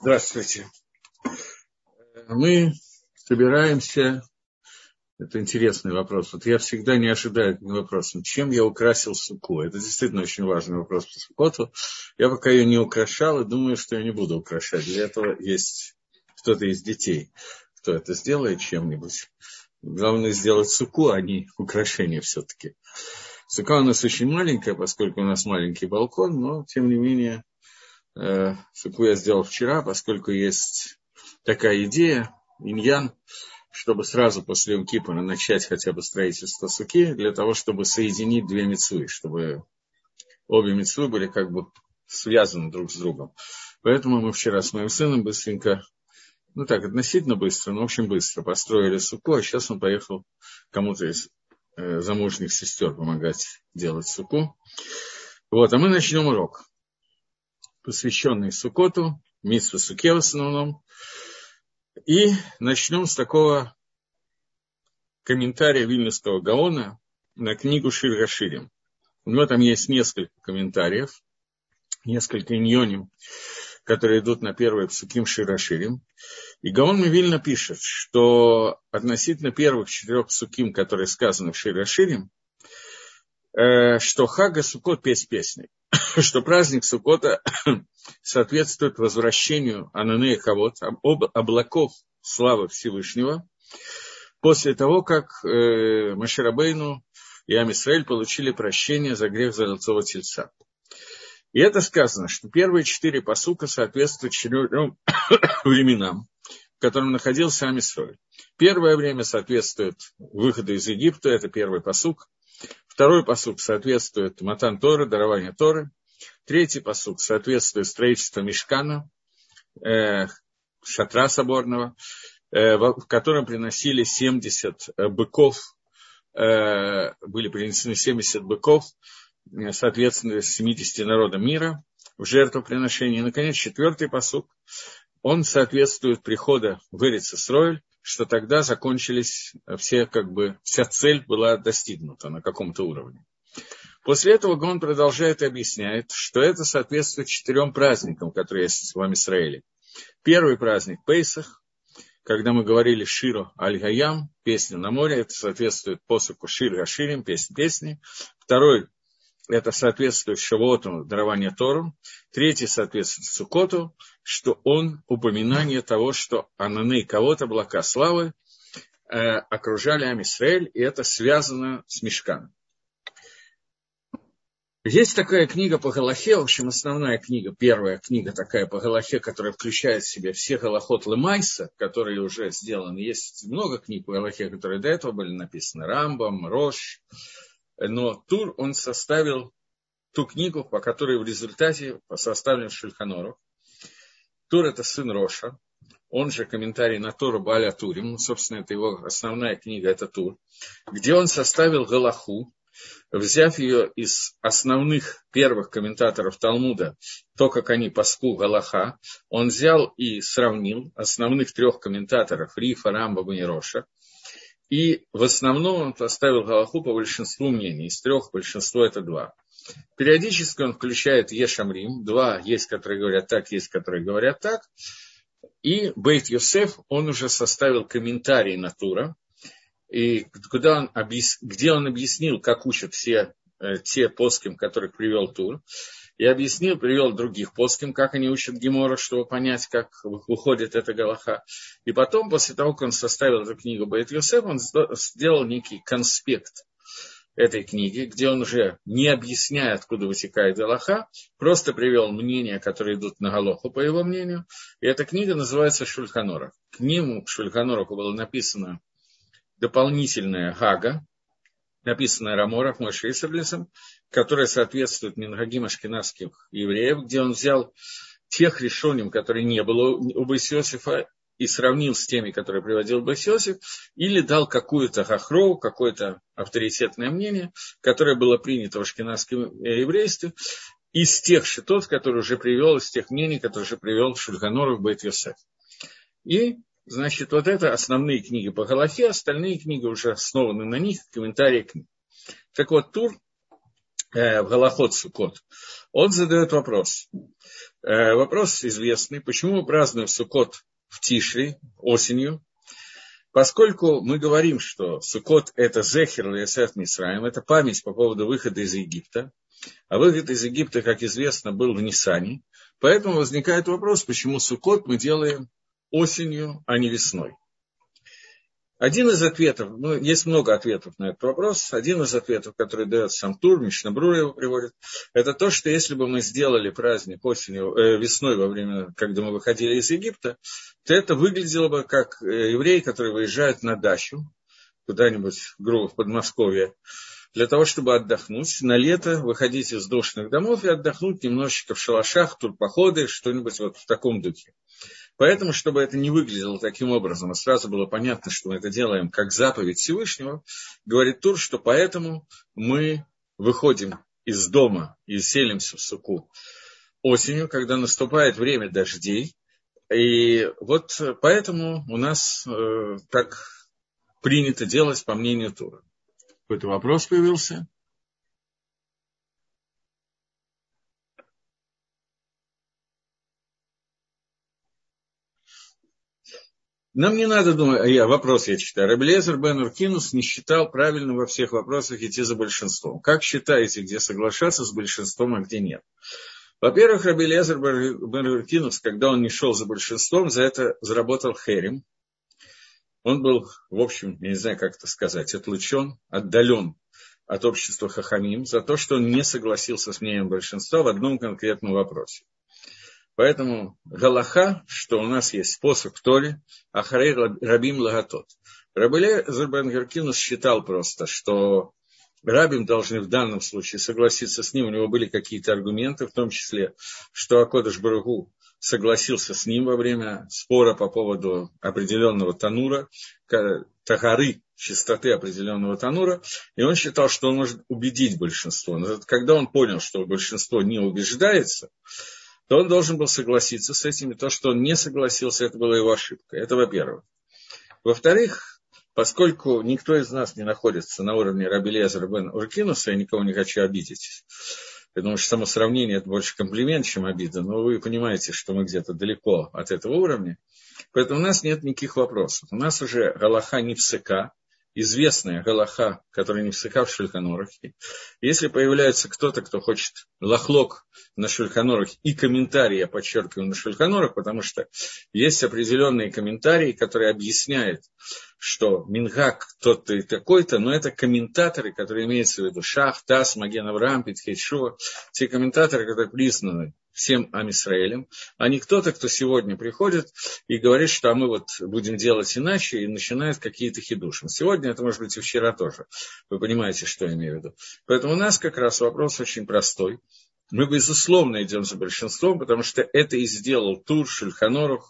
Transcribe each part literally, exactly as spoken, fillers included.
Здравствуйте. Мы собираемся... Это интересный вопрос. Вот я всегда не ожидаю вопроса, чем я украсил суку. Это действительно очень важный вопрос по суккоту. Я пока ее не украшал и думаю, что я не буду украшать. Для этого есть кто-то из детей, кто это сделает чем-нибудь. Главное сделать суку, а не украшение все-таки. Сука у нас очень маленькая, поскольку у нас маленький балкон, но, тем не менее, э, суку я сделал вчера, поскольку есть такая идея, иньян, чтобы сразу после Йом-Кипура начать хотя бы строительство суки, для того, чтобы соединить две мицвы, чтобы обе мицвы были как бы связаны друг с другом. Поэтому мы вчера с моим сыном быстренько, ну так, относительно быстро, но очень быстро построили суку, а сейчас он поехал кому-то из э, замужних сестер помогать делать суку. Вот, а мы начнем урок, посвященный Суккоту, мицве суке в основном. И начнем с такого комментария Вильнюсского Гаона на книгу Шир Хаширим. У него там есть несколько комментариев, несколько иньоним, которые идут на первый псуким Шир Хаширим. И Гаон Мивильна пишет, что относительно первых четырех псуким, которые сказаны в Шир Хаширим, э, что Хага Суккот песнь песни, что праздник Суккота соответствует возвращению Ананея Кавод, облаков славы Всевышнего, после того, как э, Моше Рабейну и Ам Исраэль получили прощение за грех Золотого Тельца. И это сказано, что первые четыре пасука соответствуют четырем временам, в котором находился Ам Исраэль. Первое время соответствует выходу из Египта, это первый пасук. Второй пасук соответствует Матан Торы, дарование Торы. Третий пасук соответствует строительству Мишкана, э, шатра соборного, э, в котором приносили семьдесят быков, э, были принесены семьдесят быков, э, соответственно, семидесяти народам мира в жертвоприношении. И, наконец, четвертый пасук, он соответствует приходу в Эрец Исроэль, что тогда закончились все, как бы, вся цель была достигнута на каком-то уровне. После этого Гаон продолжает и объясняет, что это соответствует четырем праздникам, которые есть в Ам Исраэле. Первый праздник Пейсах, когда мы говорили Широ Аль-Гаям, песня на море, это соответствует посуку Шир Хаширим, песня песни. Второй, это соответствует Шавуоту, дарование Тору. Третий соответствует Суккоту, что он упоминание того, что Ананей Кавод, облака славы, э, окружали Ам Исраэль, и это связано с Мишканом. Есть такая книга по Галахе, в общем, основная книга, первая книга такая по Галахе, которая включает в себя все Галахот Лемайса, которые уже сделаны. Есть много книг по Галахе, которые до этого были написаны, Рамбам, Рош. Но Тур, он составил ту книгу, по которой в результате составлен Шульхан Арух. Тур – это сын Роша, он же комментарий на Тору Бааля Турим, собственно, это его основная книга, это Тур, где он составил Галаху, взяв ее из основных первых комментаторов Талмуда, то, как они паску Галаха, он взял и сравнил основных трех комментаторов Рифа, Рамбама и Роша, и в основном он поставил Галаху по большинству мнений, из трех большинство это два. Периодически он включает Ешамрим, два есть, которые говорят так, есть, которые говорят так, и Бейт Йосеф, он уже составил комментарий на Тура, и куда он объяс... где он объяснил, как учат все э, те поским, которых привел Тур, и объяснил, привел других поским, как они учат Гемора, чтобы понять, как выходит эта Галаха. И потом, после того, как он составил эту книгу Бейт Йосеф, он сделал некий конспект этой книги, где он уже, не объясняя, откуда вытекает Галаха, просто привел мнения, которые идут на Галаху, по его мнению. И эта книга называется Шульхан Арух. К нему, к Шульхан Аруху, было написано дополнительная Гага, написанная Раморах Моше Исерлисом, которая соответствует минхагим ашкеназских евреев, где он взял тех решоним, которые не было у Бейс Йосефа, и сравнил с теми, которые приводил Бейс Йосеф, или дал какую-то хахроу, какое-то авторитетное мнение, которое было принято в ашкеназском еврействе, из тех шитот, которые уже привел, из тех мнений, которые уже привел Шульхан Арух Бейт Йосеф. И значит, вот это основные книги по Галахе, остальные книги уже основаны на них, комментарии к ним. Так вот, Тур э, в Галахот Суккот, он задает вопрос. Э, вопрос известный. Почему мы празднуем Суккот в Тишри, осенью? Поскольку мы говорим, что Суккот – это Зехер Леэсет Мисраим, это память по поводу выхода из Египта, а выход из Египта, как известно, был в Нисане, поэтому возникает вопрос, почему Суккот мы делаем осенью, а не весной. Один из ответов, ну, есть много ответов на этот вопрос, один из ответов, который дает сам Тур, Мишна Брура его приводит, это то, что если бы мы сделали праздник осенью, э, весной, во время, когда мы выходили из Египта, то это выглядело бы как евреи, которые выезжают на дачу, куда-нибудь, грубо, в Подмосковье, для того, чтобы отдохнуть, на лето выходить из душных домов и отдохнуть немножечко в шалашах, турпоходы, что-нибудь вот в таком духе. Поэтому, чтобы это не выглядело таким образом, а сразу было понятно, что мы это делаем как заповедь Всевышнего, говорит Тур, что поэтому мы выходим из дома и селимся в суку осенью, когда наступает время дождей. И вот поэтому у нас э, так принято делать, по мнению Тура. Какой-то вопрос появился? Нам не надо думать, я, вопрос я читаю. Раби Элиэзер бен Уркинус не считал правильным во всех вопросах идти за большинством. Как считаете, где соглашаться с большинством, а где нет? Во-первых, Раби Элиэзер бен Уркинус, когда он не шел за большинством, за это заработал херем. Он был, в общем, я не знаю, как это сказать, отлучен, отдален от общества хахамим за то, что он не согласился с мнением большинства в одном конкретном вопросе. Поэтому галаха, что у нас есть способ в Торе, ахарей рабим лагатот. Раби Элиэзер бен Уркинус считал просто, что рабим должны в данном случае согласиться с ним. У него были какие-то аргументы, в том числе, что Акодеш Барух Ху согласился с ним во время спора по поводу определенного танура, тагары, чистоты определенного танура, и он считал, что он может убедить большинство. Но когда он понял, что большинство не убеждается, то он должен был согласиться с этим, и то, что он не согласился, это была его ошибка. Это во-первых. Во-вторых, поскольку никто из нас не находится на уровне Раби Элиэзера бен Уркинуса, я никого не хочу обидеть, я думаю, что само сравнение – это больше комплимент, чем обида, но вы понимаете, что мы где-то далеко от этого уровня, поэтому у нас нет никаких вопросов. У нас уже галаха нефсека, известная галаха, которая нефсека в Шульхан Орухе. Если появляется кто-то, кто хочет лахлок на Шульхан Орухе и комментарии, я подчеркиваю, на Шульхан Орух, потому что есть определенные комментарии, которые объясняют, что Мингак тот-то и такой-то, но это комментаторы, которые имеются в виду Шах, Тас, Маген Авраам, Питхей Шува, те комментаторы, которые признаны всем Ам Исраэлем, а не кто-то, кто сегодня приходит и говорит, что а мы вот будем делать иначе, и начинает какие-то хидуши. Сегодня это может быть и вчера тоже. Вы понимаете, что я имею в виду. Поэтому у нас как раз вопрос очень простой. Мы, безусловно, идем за большинством, потому что это и сделал Тур, Шульхан Орух,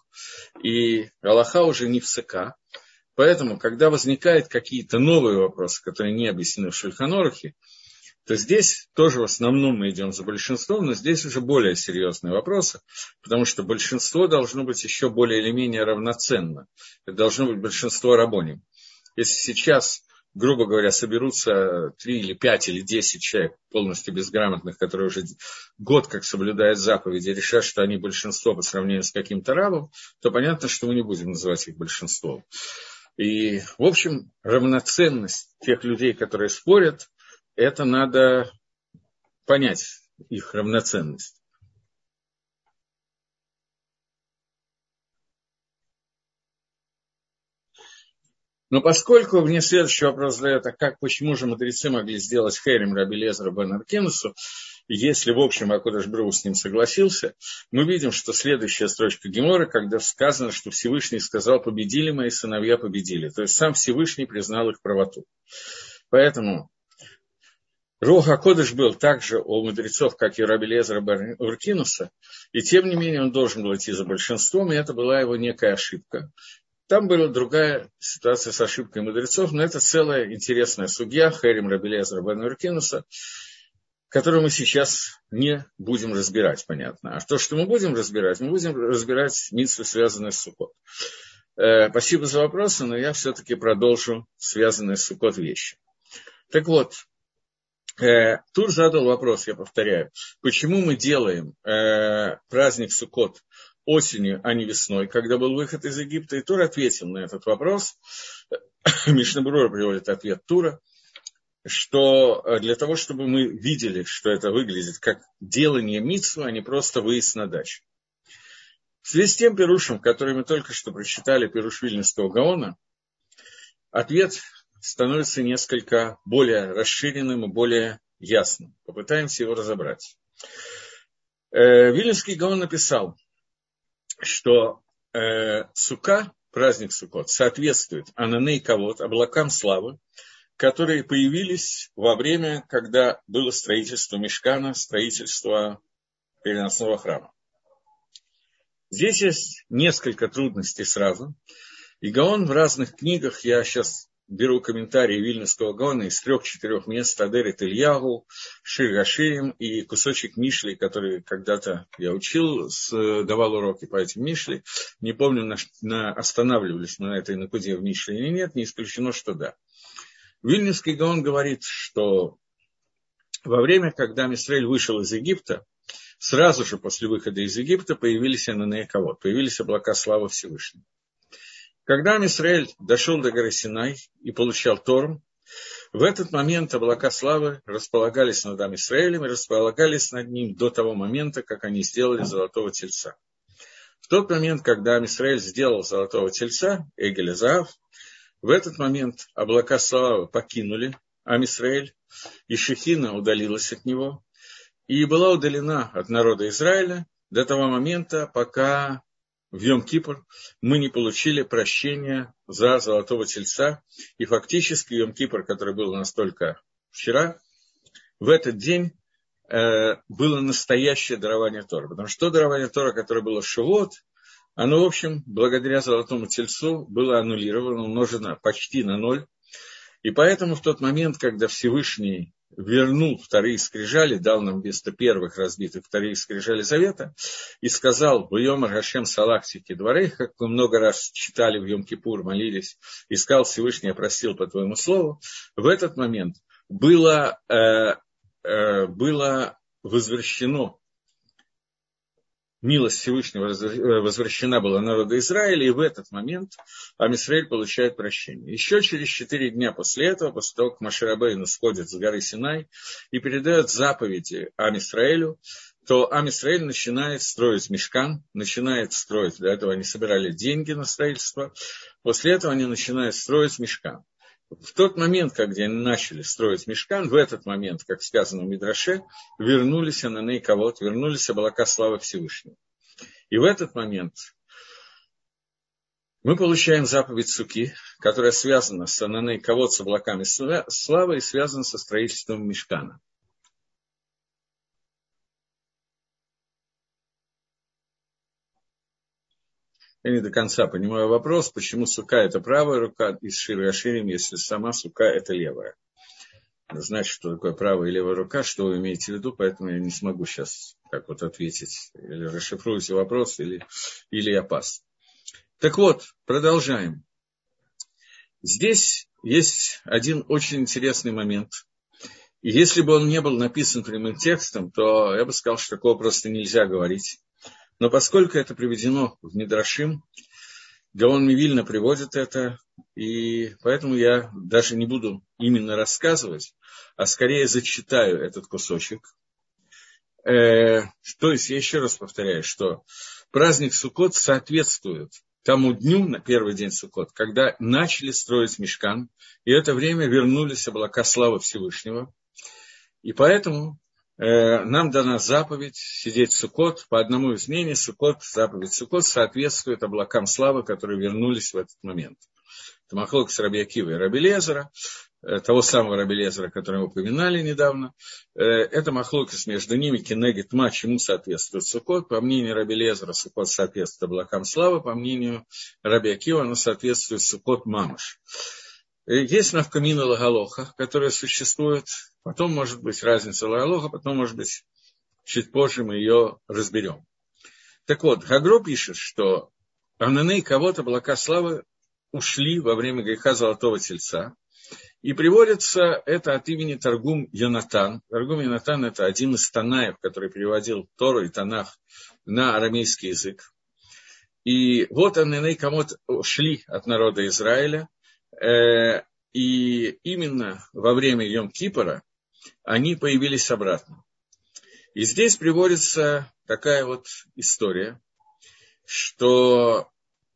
и галаха уже не всека. Поэтому, когда возникают какие-то новые вопросы, которые не объяснены в Шульхан Орухе, то здесь тоже в основном мы идем за большинством, но здесь уже более серьезные вопросы, потому что большинство должно быть еще более или менее равноценно. Это должно быть большинство рабоним. Если сейчас, грубо говоря, соберутся три или пять или десять человек полностью безграмотных, которые уже год как соблюдают заповеди, и решат, что они большинство по сравнению с каким-то рабом, то понятно, что мы не будем называть их большинством. И, в общем, равноценность тех людей, которые спорят, это надо понять, их равноценность. Но поскольку мне следующий вопрос задает, а как, почему же мудрецы могли сделать херем Раби Элиэзеру бен Уркинусу, если, в общем, Акодеш Барух Ху с ним согласился, мы видим, что следующая строчка Геморы, когда сказано, что Всевышний сказал, победили мои сыновья, победили. То есть сам Всевышний признал их правоту. Поэтому Руах ха-Кодеш был также у мудрецов, как и у Раби Элиэзера бен Уркинуса, и тем не менее он должен был идти за большинством, и это была его некая ошибка. Там была другая ситуация с ошибкой мудрецов, но это целая интересная судья, херем Раби Элиэзера бен Уркинуса, которую мы сейчас не будем разбирать, понятно. А то, что мы будем разбирать, мы будем разбирать мицвы, связанные с Суккот. Э, спасибо за вопросы, но я все-таки продолжу связанные с Суккот вещи. Так вот, Э, Тур задал вопрос, я повторяю, почему мы делаем э, праздник Суккот осенью, а не весной, когда был выход из Египта, и Тур ответил на этот вопрос. Мишна Брура приводит ответ Тура, что для того, чтобы мы видели, что это выглядит как делание мицвы, а не просто выезд на дачу. В связи с тем пирушем, который мы только что прочитали, пируш Вильнюсского Гаона, ответ становится несколько более расширенным и более ясным. Попытаемся его разобрать. Э, Вильнюсский Гаон написал, что э, Сука, праздник Суккот, соответствует Ананей Кавод, облакам славы, которые появились во время, когда было строительство Мишкана, строительство переносного храма. Здесь есть несколько трудностей сразу. И Гаон в разных книгах, я сейчас беру комментарии Вильнюсского Гаона из трех-четырех мест, Адерет Ильягу, Шир Гаширим и кусочек Мишли, который когда-то я учил, с, давал уроки по этим Мишли. Не помню, на, на, останавливались мы на этой накуде в Мишле или нет, не исключено, что да. Вильнюсский Гаон говорит, что во время, когда Мисраэль вышел из Египта, сразу же после выхода из Египта появились Ананей Кавод, появились облака славы Всевышнего. Когда Мисраэль дошел до горы Синай и получал Тору, в этот момент облака славы располагались над Ам-Исраэлем и располагались над ним до того момента, как они сделали золотого тельца. В тот момент, когда Ам-Исраэль сделал золотого тельца, Эгель Заав, в этот момент облака славы покинули Ам-Исраэль, и Шехина удалилась от него, и была удалена от народа Израиля до того момента, пока в Йом-Кипур мы не получили прощения за золотого тельца. И фактически Йом-Кипур, который был у нас только вчера, в этот день э, было настоящее дарование Торы. Потому что то дарование Торы, которое было в Шавуот, оно, в общем, благодаря золотому тельцу было аннулировано, умножено почти на ноль. И поэтому в тот момент, когда Всевышний вернул вторые скрижали, дал нам вместо первых разбитых вторые скрижали завета, и сказал: «Вьомар Хашем салахтики дворей», как мы много раз читали в Йом-Кипур, молились, и сказал Всевышний: «Я простил по твоему слову», в этот момент было, э, э, было возвращено, милость Всевышнего возвращена была народу Израиля, и в этот момент Ам-Исраэль получает прощение. Еще через четыре дня после этого, после того, как Моше Рабейну сходит с горы Синай и передает заповеди Ам-Исраэлю, то Ам-Исраэль начинает строить мишкан, начинает строить, до этого они собирали деньги на строительство, после этого они начинают строить мишкан. В тот момент, когда они начали строить мишкан, в этот момент, как сказано в Мидраше, вернулись Ананей Кавод, вернулись облака славы Всевышнего. И в этот момент мы получаем заповедь Суки, которая связана с Ананей Кавод, с облаками славы, и связана со строительством мишкана. Я не до конца понимаю вопрос, почему сука – это правая рука из Шир Гаширим, если сама сука – это левая. Знать, что такое правая и левая рука, что вы имеете в виду, поэтому я не смогу сейчас так вот ответить. Или расшифруйте вопрос, или, или я пас. Так вот, продолжаем. Здесь есть один очень интересный момент. И если бы он не был написан прямым текстом, то я бы сказал, что такого просто нельзя говорить. Но поскольку это приведено в Мидрашим, Гаон Мивильна приводит это, и поэтому я даже не буду именно рассказывать, а скорее зачитаю этот кусочек. Э, то есть, я еще раз повторяю, что праздник Суккот соответствует тому дню, на первый день Суккот, когда начали строить мишкан, и в это время вернулись облака славы Всевышнего. И поэтому нам дана заповедь сидеть в Суккот. По одному из мнений, Суккот, заповедь Суккот соответствует облакам славы, которые вернулись в этот момент. Это махлок с Раби Акивой и Раби Элиэзера, того самого Раби Элиэзера, который мы упоминали недавно. Это махлокис между ними, кенегет ма, чему соответствует Суккот. По мнению Раби Элиэзера, Суккот соответствует облакам славы. По мнению Раби Акивы, оно соответствует Суккот мамаш. Есть навкамина лагалоха, которая существует. Потом может быть разница лагалоха, потом, может быть, чуть позже мы ее разберем. Так вот, Гагро пишет, что Ананей Кавод, облака славы, ушли во время греха Золотого Тельца. И приводится это от имени Таргум Йонатан. Таргум Йонатан – это один из танаев, который переводил Тору и Танах на арамейский язык. И вот Анней Камот шли от народа Израиля, э, и именно во время Йом-Кипора они появились обратно. И здесь приводится такая вот история, что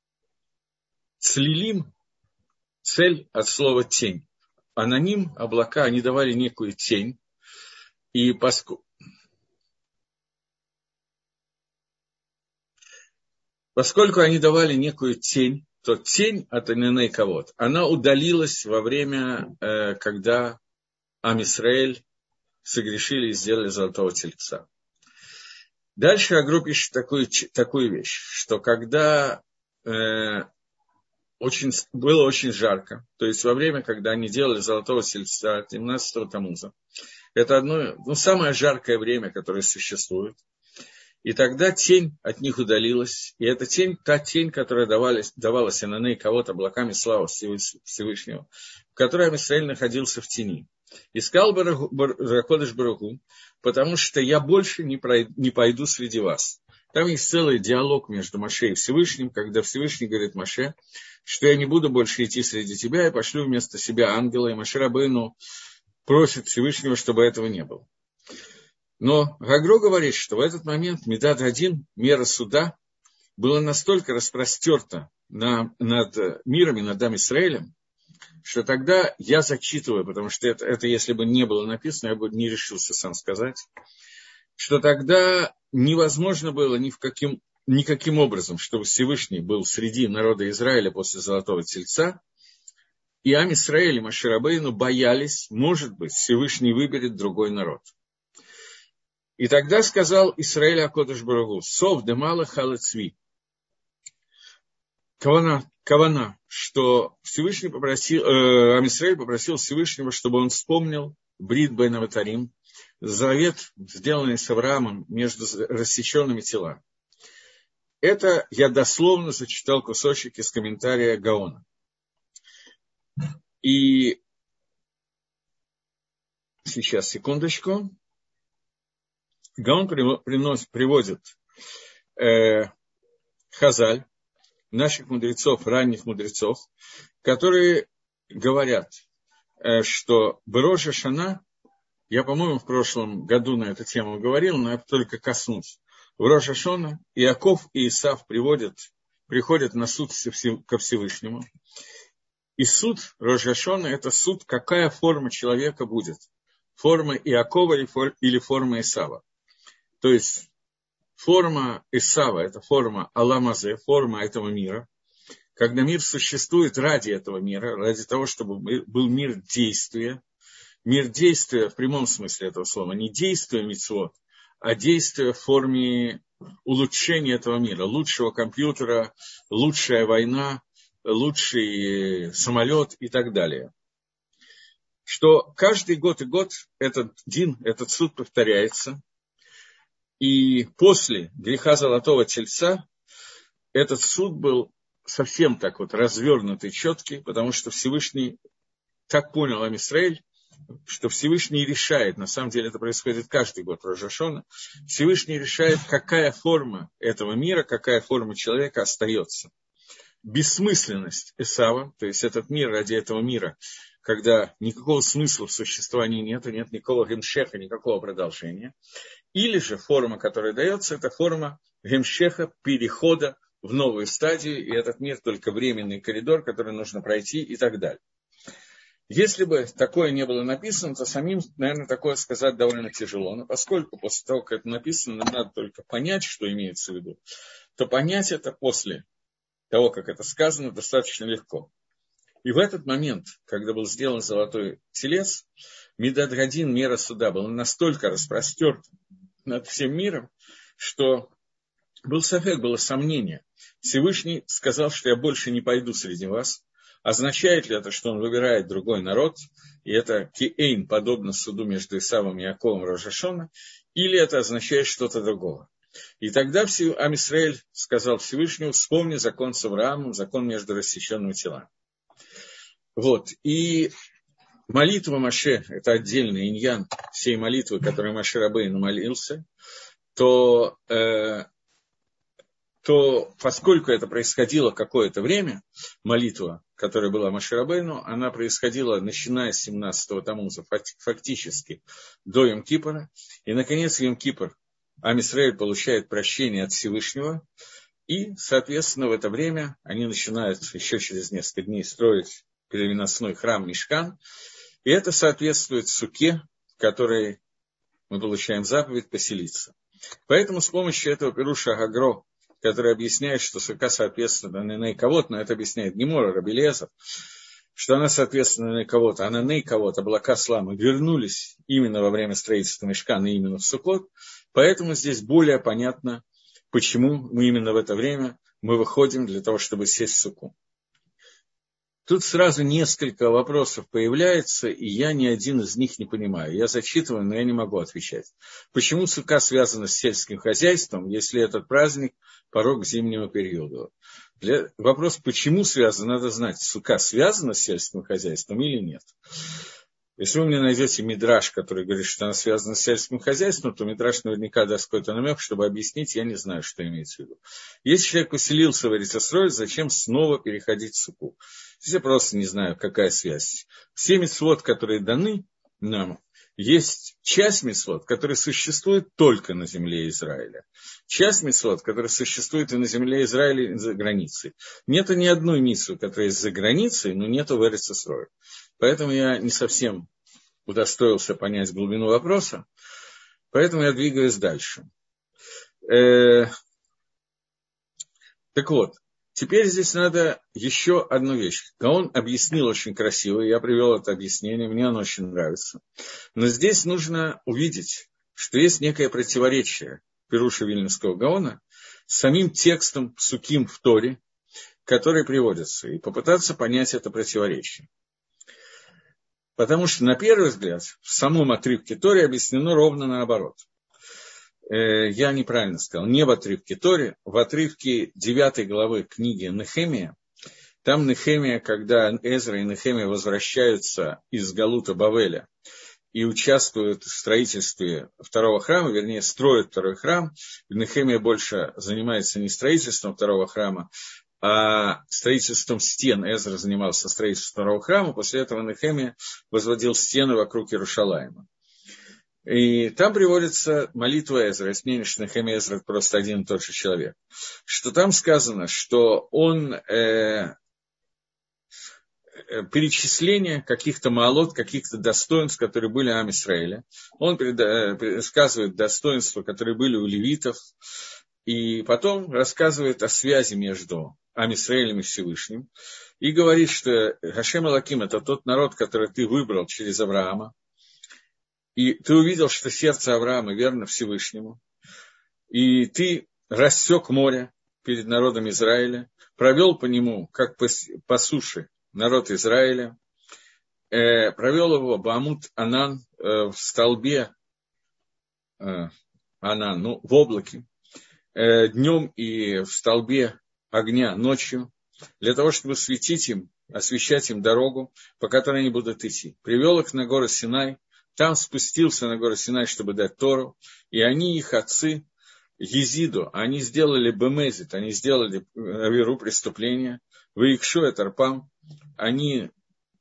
Цлилим – цель от слова «тень». Аноним, облака, они давали некую тень, и поскольку, поскольку они давали некую тень, то тень от Анней Кавод, она удалилась во время, э, когда Ам Исраэль согрешили и сделали золотого тельца. Дальше Агро пишет такую, такую вещь, что когда э, очень, было очень жарко, то есть во время, когда они делали золотого тельца тринадцатого Тамуза, это одно, ну, самое жаркое время, которое существует, и тогда тень от них удалилась, и эта тень, та тень, которая давалась, давалась Анней кого-то облаками славы Всевышнего, в которой Ам Исраэль находился в тени. И сказал Акодыш Барух Ху, потому что я больше не, пройду, не пойду среди вас. Там есть целый диалог между Моше и Всевышним, когда Всевышний говорит Моше, что я не буду больше идти среди тебя, и пошлю вместо себя ангела, и Моше Рабейну просит Всевышнего, чтобы этого не было. Но Гагро говорит, что в этот момент Медад один, мера суда, была настолько распростерта на, над миром и над Ам Исраэлем, что тогда я зачитываю, потому что это, это если бы не было написано, я бы не решился сам сказать, что тогда невозможно было ни в каким, никаким образом, чтобы Всевышний был среди народа Израиля после Золотого Тельца, и Ам Исраэль и Моше Рабейну боялись, может быть, Всевышний выберет другой народ. И тогда сказал Исраэль Акодыш Барух Ху, «Сов демала халецви». Кавана, кавана, что Всевышний попросил, э, Ам Исраэль попросил Всевышнего, чтобы он вспомнил Брит бен Аватарим, завет, сделанный с Авраамом между рассеченными телами. Это я дословно зачитал кусочек из комментария Гаона. И сейчас, секундочку. Гаон приносит, приводит э, Хазаль, наших мудрецов, ранних мудрецов, которые говорят, э, что Брош ха-Шана, я, по-моему, в прошлом году на эту тему говорил, но я только коснусь. В Рош ха-Шана Иаков и Исав приводят, приходят на суд ко Всевышнему. И суд Рош ха-Шана – это суд, какая форма человека будет. Форма Иакова или форма Исава. То есть форма Исава – это форма Аламазе, форма этого мира. Когда мир существует ради этого мира, ради того, чтобы был мир действия. Мир действия в прямом смысле этого слова. Не действие мицвот, а действие в форме улучшения этого мира. Лучшего компьютера, лучшая война, лучший самолет и так далее. Что каждый год и год этот дин, этот суд повторяется. И после греха Золотого Тельца этот суд был совсем так вот развернутый, четкий, потому что Всевышний так понял Ам Исраэль, что Всевышний решает, на самом деле это происходит каждый год Рош ха-Шана, Всевышний решает, какая форма этого мира, какая форма человека остается. Бессмысленность Эсава, то есть этот мир ради этого мира, когда никакого смысла в существовании нет, нет никакого гемшеха, никакого продолжения. Или же форма, которая дается, это форма гемшеха, перехода в новую стадию, и этот мир только временный коридор, который нужно пройти и так далее. Если бы такое не было написано, то самим, наверное, такое сказать довольно тяжело. Но поскольку после того, как это написано, нам надо только понять, что имеется в виду, то понять это после того, как это сказано, достаточно легко. И в этот момент, когда был сделан золотой телец, Медад один, мера суда, был настолько распростерт над всем миром, что был сафек, было сомнение. Всевышний сказал, что я больше не пойду среди вас. Означает ли это, что он выбирает другой народ, и это киэйн, подобно суду между Исавом и Яковом Рош ха-Шана, или это означает что-то другое? И тогда Ам Исраэль сказал Всевышнему, вспомни закон с Авраамом, закон между рассеченными телами. Вот, и молитва Моше – это отдельный иньян всей молитвы, которой Моше Рабейну молился, то, э, то поскольку это происходило какое-то время, молитва, которая была Моше Рабейну, она происходила, начиная с семнадцатого Тамуза, фактически до Йом-Кипура, и, наконец, Йом-Кипур, Ам Исраэль получает прощение от Всевышнего, и, соответственно, в это время они начинают еще через несколько дней строить переносной храм Мишкан, и это соответствует суке, в которой мы получаем заповедь поселиться. Поэтому с помощью этого пируша Гагро, который объясняет, что сука соответствует на кого-то, но это объясняет Гемора, Раби Элиэзер, что она соответствует на кого-то, а на ней кого-то, облака сламы, вернулись именно во время строительства Мишкана, именно в Суккот. Поэтому здесь более понятно, почему мы именно в это время мы выходим для того, чтобы сесть в суку. Тут сразу несколько вопросов появляется, и я ни один из них не понимаю. Я зачитываю, но я не могу отвечать. Почему сука связана с сельским хозяйством, если этот праздник порог зимнего периода? Для... Вопрос, почему связан, надо знать, сука связана с сельским хозяйством или нет. Если вы мне найдете мидраш, который говорит, что она связана с сельским хозяйством, то мидраш наверняка даст какой-то намек, чтобы объяснить, я не знаю, что имеется в виду. Если человек поселился в Эрец-Исроэль, зачем снова переходить в суку? Здесь я просто не знаю, какая связь. Все мицвот, которые даны нам, есть часть мицвот, которая существует только на земле Израиля. Часть мицвот, которая существует и на земле Израиля, и за границей. Нету ни одной мицвы, которая есть за границей, но нету в Эрец-Исроэль. Поэтому я не совсем удостоился понять глубину вопроса, поэтому я двигаюсь дальше. Э, так вот, теперь здесь надо еще одну вещь. Гаон объяснил очень красиво, я привел это объяснение, мне оно очень нравится. Но здесь нужно увидеть, что есть некое противоречие пируша Вильнюсского Гаона с самим текстом псуким в Торе, который приводится, и попытаться понять это противоречие. Потому что, на первый взгляд, в самом отрывке Торы объяснено ровно наоборот. Э, я неправильно сказал, не в отрывке Торы, в отрывке девятой главы книги Нехемия. Там Нехемия, когда Эзра и Нехемия возвращаются из Галута Бавеля и участвуют в строительстве второго храма, вернее, строят второй храм, Нехемия больше занимается не строительством второго храма, а строительством стен. Эзра занимался строительством второго храма, после этого Нехемия возводил стены вокруг Иерушалаима. И там приводится молитва Эзра, есть мнение, что Нехемия и Эзра это просто один и тот же человек, что там сказано, что он э, перечисление каких-то маалот, каких-то достоинств, которые были у Ам Исраэля, он пересказывает достоинства, которые были у левитов, и потом рассказывает о связи между Ам Исраэлем и Всевышним, и говорит, что Хашем Элоким – это тот народ, который ты выбрал через Авраама, и ты увидел, что сердце Авраама верно Всевышнему, и ты рассек море перед народом Израиля, провел по нему, как по, по суше, народ Израиля, э, провел его Баамут Анан э, в столбе э, Анан, ну, в облаке, э, днем и в столбе огня ночью, для того, чтобы светить им, освещать им дорогу, по которой они будут идти. Привел их на гору Синай, там спустился на гору Синай, чтобы дать Тору, и они, их отцы, Езиду, они сделали бемезит, они сделали авиру преступления, выикшу и тарпам, они,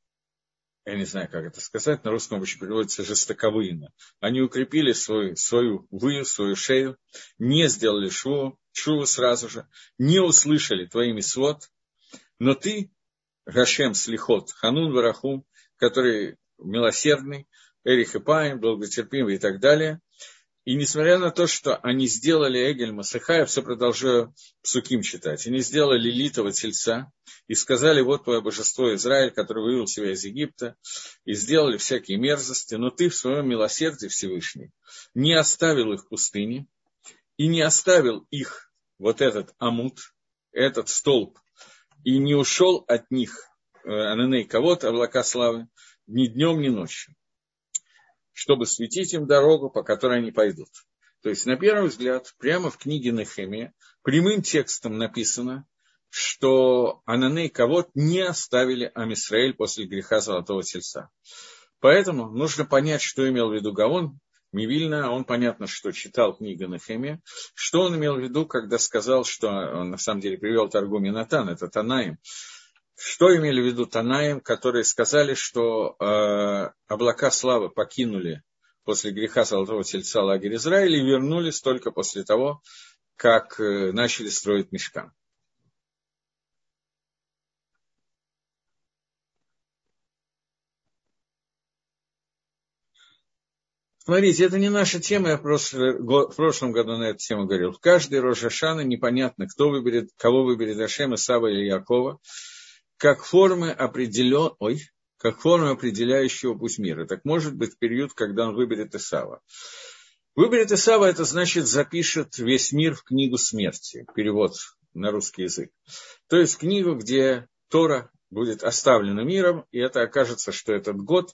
я не знаю, как это сказать, на русском обычно переводится жестоковыйно, они укрепили свою, свою выю, свою шею, не сделали шву, шву сразу же, не услышали твои мисвот, но ты, Гашем Слихот, Ханун Варахум, который милосердный, Эрих и Паим, долготерпимый и так далее. И несмотря на то, что они сделали Эгель Масыха, я все продолжаю псуким читать, они сделали литого тельца и сказали, вот твое божество Израиль, который вывел себя из Египта, и сделали всякие мерзости, но ты в своем милосердии Всевышний не оставил их в пустыне и не оставил их, вот этот амут, этот столб, и не ушел от них ананей кого-то, облака славы, ни днем, ни ночью, чтобы светить им дорогу, по которой они пойдут. То есть, на первый взгляд, прямо в книге Нехемия прямым текстом написано, что ананей кого-то не оставили Ам Исраэль после греха Золотого Тельца. Поэтому нужно понять, что имел в виду Гаон Мивильна. Он, понятно, что читал книгу Нехемия. Что он имел в виду, когда сказал, что он на самом деле привел Таргум Йонатан, это Танаим. Что имели в виду Танаим, которые сказали, что э, облака славы покинули после греха Золотого Тельца лагерь Израиля и вернулись только после того, как э, начали строить Мишкан. Смотрите, это не наша тема, я в прошлом году на эту тему говорил. В каждой Рош ха-Шана непонятно, кто выберет, кого выберет Ашем, Исава или Якова, как формы, определен... Ой, как формы определяющего путь мира. Так может быть период, когда он выберет Исава. Выберет Исава, это значит запишет весь мир в книгу смерти, перевод на русский язык. То есть книгу, где Тора будет оставлена миром, и это окажется, что этот год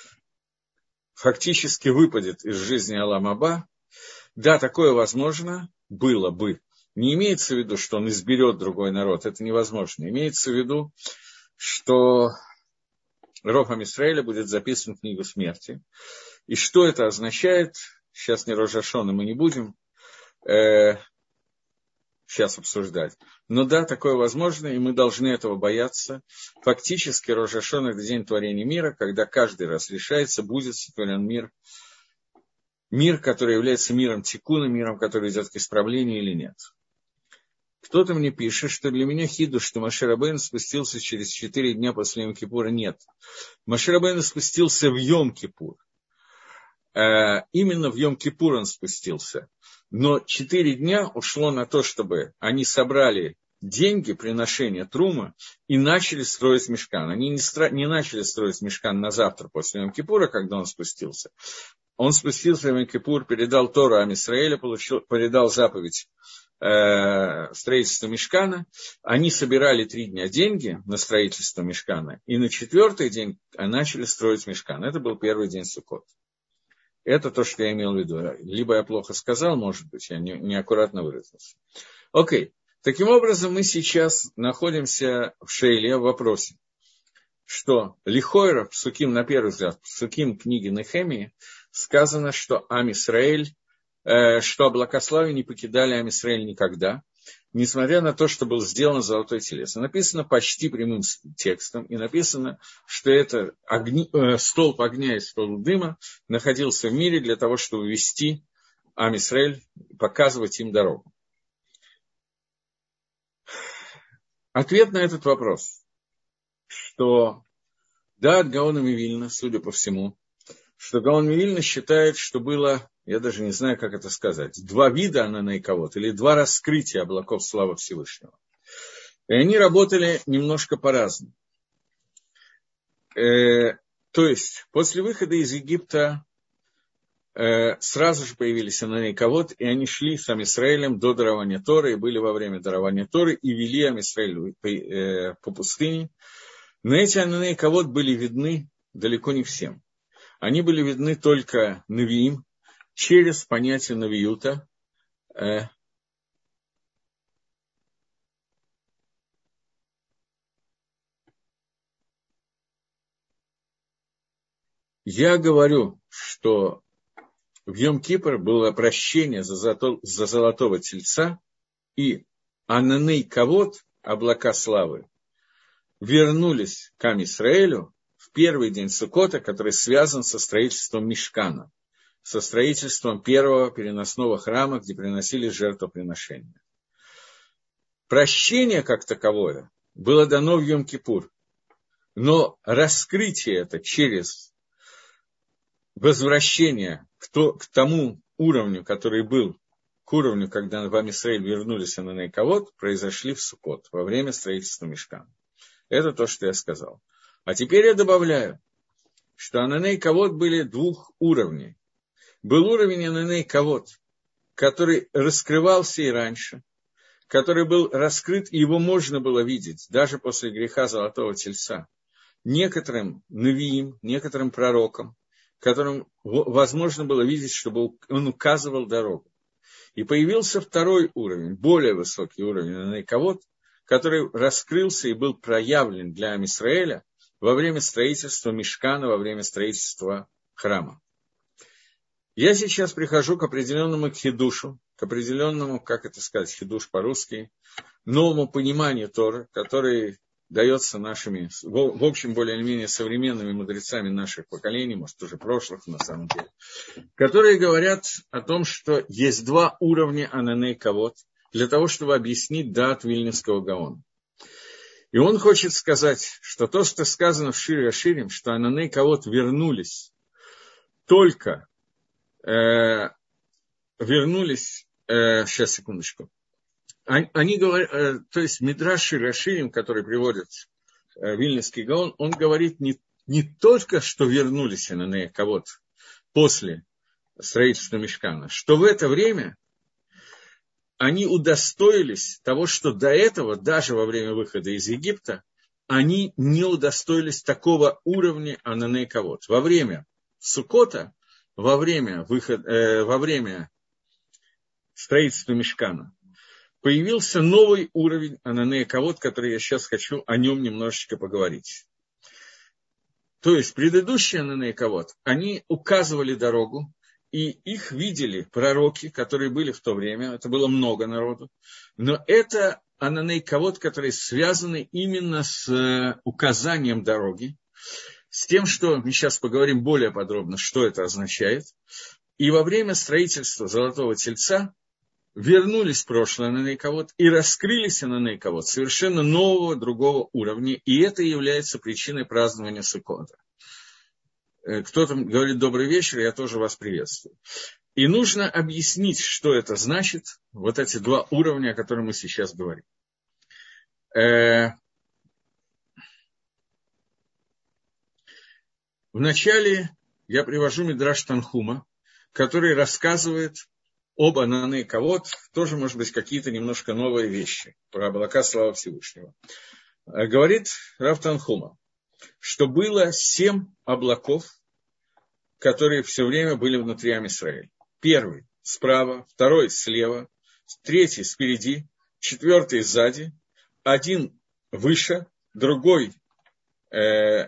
фактически выпадет из жизни Олам Аба. Да, такое возможно, было бы. Не имеется в виду, что он изберет другой народ, это невозможно. Имеется в виду, что Ров ам-Исраэля будет записан в книгу смерти. И что это означает, сейчас не Рош ха-Шана мы не будем э, сейчас обсуждать. Но да, такое возможно, и мы должны этого бояться. Фактически Рош ха-Шана – это день творения мира, когда каждый раз решается, будет сотворен мир, мир, который является миром тикуна, миром, который идет к исправлению или нет. Кто-то мне пишет, что для меня хидуш, что Моше Рабейну спустился через четыре дня после Йом-Кипура. Нет. Моше Рабейну спустился в Йом-Кипур. Э, именно в Йом-Кипур он спустился. Но четыре дня ушло на то, чтобы они собрали деньги, приношения Трума, и начали строить Мишкан. Они не, стро... не начали строить Мишкан на завтра после Йом-Кипура, когда он спустился. Он спустился в Йом-Кипур, передал Тору ам-Исраэля, получил, передал заповедь э, строительства Мишкана. Они собирали три дня деньги на строительство Мишкана, и на четвертый день начали строить Мишкан. Это был первый день Суккот. Это то, что я имел в виду. Либо я плохо сказал, может быть, я не, неаккуратно выразился. Окей. Таким образом, мы сейчас находимся в Шейле в вопросе, что Лихойра, псуким, на первый взгляд, псуким книги Нехемии, сказано, что Ам-Исраэль, э, что облака славы не покидали Ам-Исраэль никогда, несмотря на то, что был сделан золотой телес. Написано почти прямым текстом, и написано, что это огни, э, столб огня и столб дыма находился в мире для того, чтобы вести Ам-Исраэль, показывать им дорогу. Ответ на этот вопрос, что да, от Гаона Мивильна, судя по всему, что Гаон Мивильна считает, что было, я даже не знаю, как это сказать, два вида Ананейкавот, или два раскрытия облаков славы Всевышнего. И они работали немножко по-разному. Э, то есть, после выхода из Египта э, сразу же появились Ананейкавот, и они шли с Ам-Исраэлем до дарования Торы, и были во время дарования Торы, и вели Ам-Исраэль по, э, по пустыне. Но эти Ананейкавот были видны далеко не всем. Они были видны только Навиим через понятие Навиюта. Э, я говорю, что в Йом-Кипр было прощение за, золото, за золотого тельца, и Ананейкавот, облака славы, вернулись к Ам-Исраэлю в первый день Суккота, который связан со строительством Мишкана, со строительством первого переносного храма, где приносились жертвоприношения. Прощение как таковое было дано в Йом-Кипур, но раскрытие это через возвращение к, то, к тому уровню, который был, к уровню, когда в Ам-Исраэль вернулись Ананейкавот, произошли в Суккот во время строительства Мишкана. Это то, что я сказал. А теперь я добавляю, что Ананейкавот были двух уровней. Был уровень Ананейкавот, который раскрывался и раньше, который был раскрыт, и его можно было видеть даже после греха Золотого Тельца некоторым навиим, некоторым пророкам, которым возможно было видеть, чтобы он указывал дорогу. И появился второй уровень, более высокий уровень Ананейкавот, который раскрылся и был проявлен для Ам-Исраэля во время строительства Мишкана, во время строительства храма. Я сейчас прихожу к определенному хидушу, к определенному, как это сказать, хидуш по-русски, новому пониманию Торы, который дается нашими, в общем, более или менее современными мудрецами наших поколений, может, уже прошлых, на самом деле, которые говорят о том, что есть два уровня Ананей Кавод для того, чтобы объяснить дат Вильнюсского Гаона. И он хочет сказать, что то, что сказано в Шире Аширим, что Ананей Кавод вернулись только, э, вернулись, э, сейчас, секундочку, они, они говорят, э, то есть Мидраш Шире Аширим, который приводит э, Вильнюсский Гаон, он говорит не, не только, что вернулись Ананей Кавод после строительства Мишкана, что в это время они удостоились того, что до этого, даже во время выхода из Египта, они не удостоились такого уровня Ананей Кавод. Во время Суккота, во время, выход, э, во время строительства Мишкана, появился новый уровень Ананей Кавод, который я сейчас хочу о нем немножечко поговорить. То есть предыдущие Ананей Кавод, они указывали дорогу, и их видели пророки, которые были в то время, это было много народу, но это Ананей Кавод, которые связаны именно с указанием дороги, с тем, что мы сейчас поговорим более подробно, что это означает. И во время строительства Золотого Тельца вернулись в прошлое Ананей Кавод и раскрылись Ананей Кавод совершенно нового, другого уровня, и это является причиной празднования Суккота. Кто-то говорит «добрый вечер», я тоже вас приветствую. И нужно объяснить, что это значит, вот эти два уровня, о которых мы сейчас говорим. Вначале я привожу Мидраш Танхума, который рассказывает об Ананей Кавод, тоже, может быть, какие-то немножко новые вещи про облака славы Всевышнего. Говорит Рав Танхума, что было семь облаков, которые все время были внутри Ам Исраэля. Первый справа, второй слева, третий спереди, четвертый сзади, один выше, другой, э,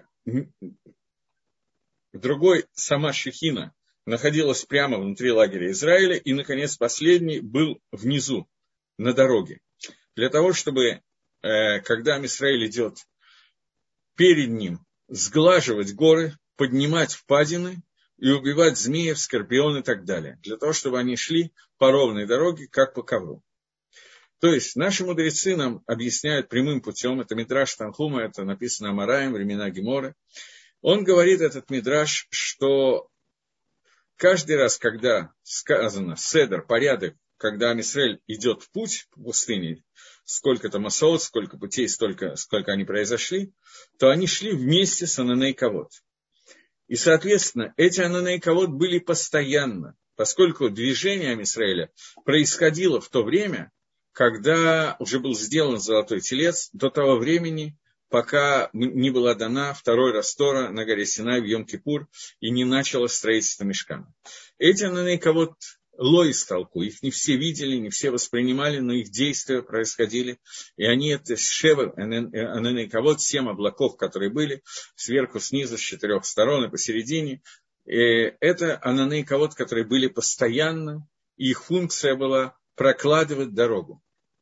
другой сама Шехина находилась прямо внутри лагеря Израиля, и, наконец, последний был внизу, на дороге. Для того, чтобы, э, когда Ам Исраэль идет перед ним, сглаживать горы, поднимать впадины и убивать змеев, скорпион и так далее. Для того, чтобы они шли по ровной дороге, как по ковру. То есть, наши мудрецы нам объясняют прямым путем, это Мидраш Танхума, это написано Амараем, времена Геморы. Он говорит, этот Мидраш, что каждый раз, когда сказано седер, порядок, когда Ам Исраэль идет в путь по пустыне, сколько-то масаот, сколько путей, столько, сколько они произошли, то они шли вместе с Ананей Кавод. И, соответственно, эти Ананей Кавод были постоянно, поскольку движение Ам Исраэля происходило в то время, когда уже был сделан Золотой Телец, до того времени, пока не была дана второй раз Тора на горе Синай в Йом-Кипур и не началось строительство Мишкана. Эти Ананей Кавод ло истолку, их не все видели, не все воспринимали, но их действия происходили, и они, это шева Ананей Кавод, семь облаков, которые были сверху, снизу, с четырех сторон и посередине, и это Ананей Кавод, которые были постоянно, и их функция была прокладывать дорогу.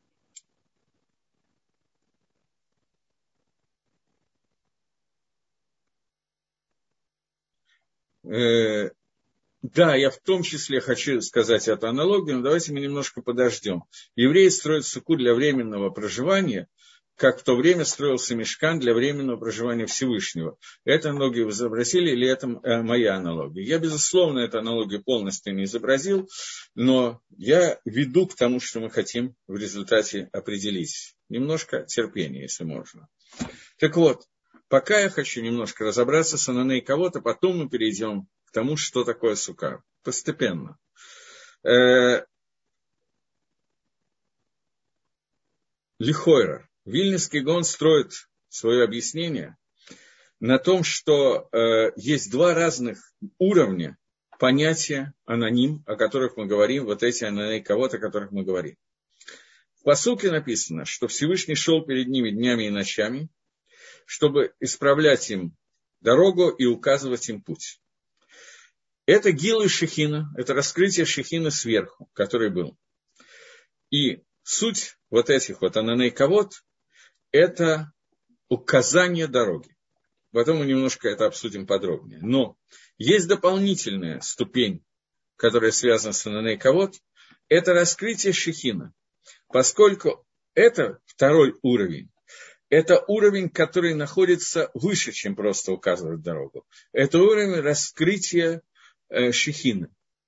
Да, я в том числе хочу сказать эту аналогию, но давайте мы немножко подождем. Евреи строят суку для временного проживания, как в то время строился Мишкан для временного проживания Всевышнего. Эту аналогию вы изобразили, или это моя аналогия? Я, безусловно, эту аналогию полностью не изобразил, но я веду к тому, что мы хотим в результате определить. Немножко терпения, если можно. Так вот, пока я хочу немножко разобраться с Ананей Кавод, а потом мы перейдем к тому, что такое сука. Постепенно. Лихойра. Вильнюсский Гаон строит свое объяснение на том, что э, есть два разных уровня понятия аноним, о которых мы говорим, вот эти Ананей Кавод, о которых мы говорим. В пасуке написано, что Всевышний шел перед ними днями и ночами, чтобы исправлять им дорогу и указывать им путь. Это гилуй шехина, это раскрытие шехина сверху, который был. И суть вот этих вот ананей кавод – это указание дороги. Потом мы немножко это обсудим подробнее. Но есть дополнительная ступень, которая связана с ананей кавод, это раскрытие шехина. Поскольку это второй уровень, это уровень, который находится выше, чем просто указывать дорогу. Это уровень раскрытия э, шехины.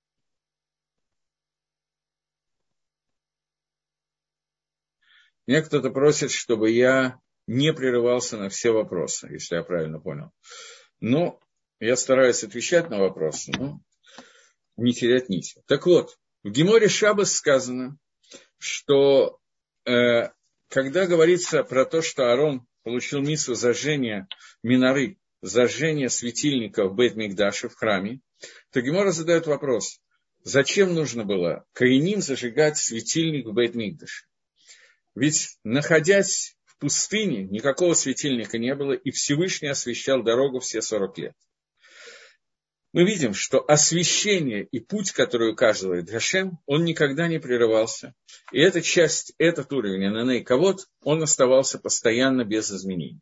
Меня кто-то просит, чтобы я не прерывался на все вопросы, если я правильно понял. Но я стараюсь отвечать на вопросы, но не терять нить. Так вот, в Геморе Шаббос сказано, что э, когда говорится про то, что Аарон получил миссу зажжения миноры, зажжения светильника в Бейт-Микдаше, в храме, то Гемора задает вопрос, зачем нужно было коэним зажигать светильник в Бейт-Микдаше? Ведь, находясь в пустыне, никакого светильника не было, и Всевышний освещал дорогу все сорок лет. Мы видим, что освещение и путь, который указывает Гашем, он никогда не прерывался. И эта часть, этот уровень, ананей кавод, он оставался постоянно без изменений.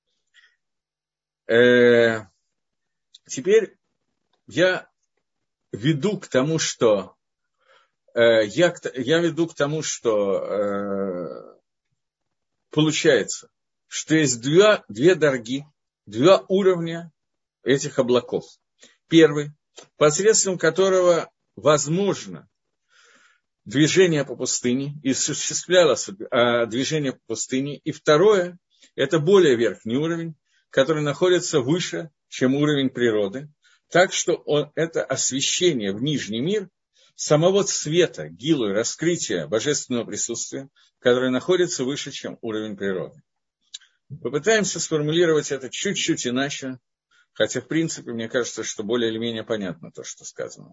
Э-э- теперь я веду к тому, что... Э- я, я веду к тому, что... Э- получается, что есть две, две дороги, два уровня этих облаков. Первый, посредством которого возможно движение по пустыне, и осуществлялось движение по пустыне. И второе, это более верхний уровень, который находится выше, чем уровень природы. Так что он, это освещение в нижний мир самого цвета, гилу, раскрытия божественного присутствия, которое находится выше, чем уровень природы. Попытаемся сформулировать это чуть-чуть иначе, хотя, в принципе, мне кажется, что более или менее понятно то, что сказано.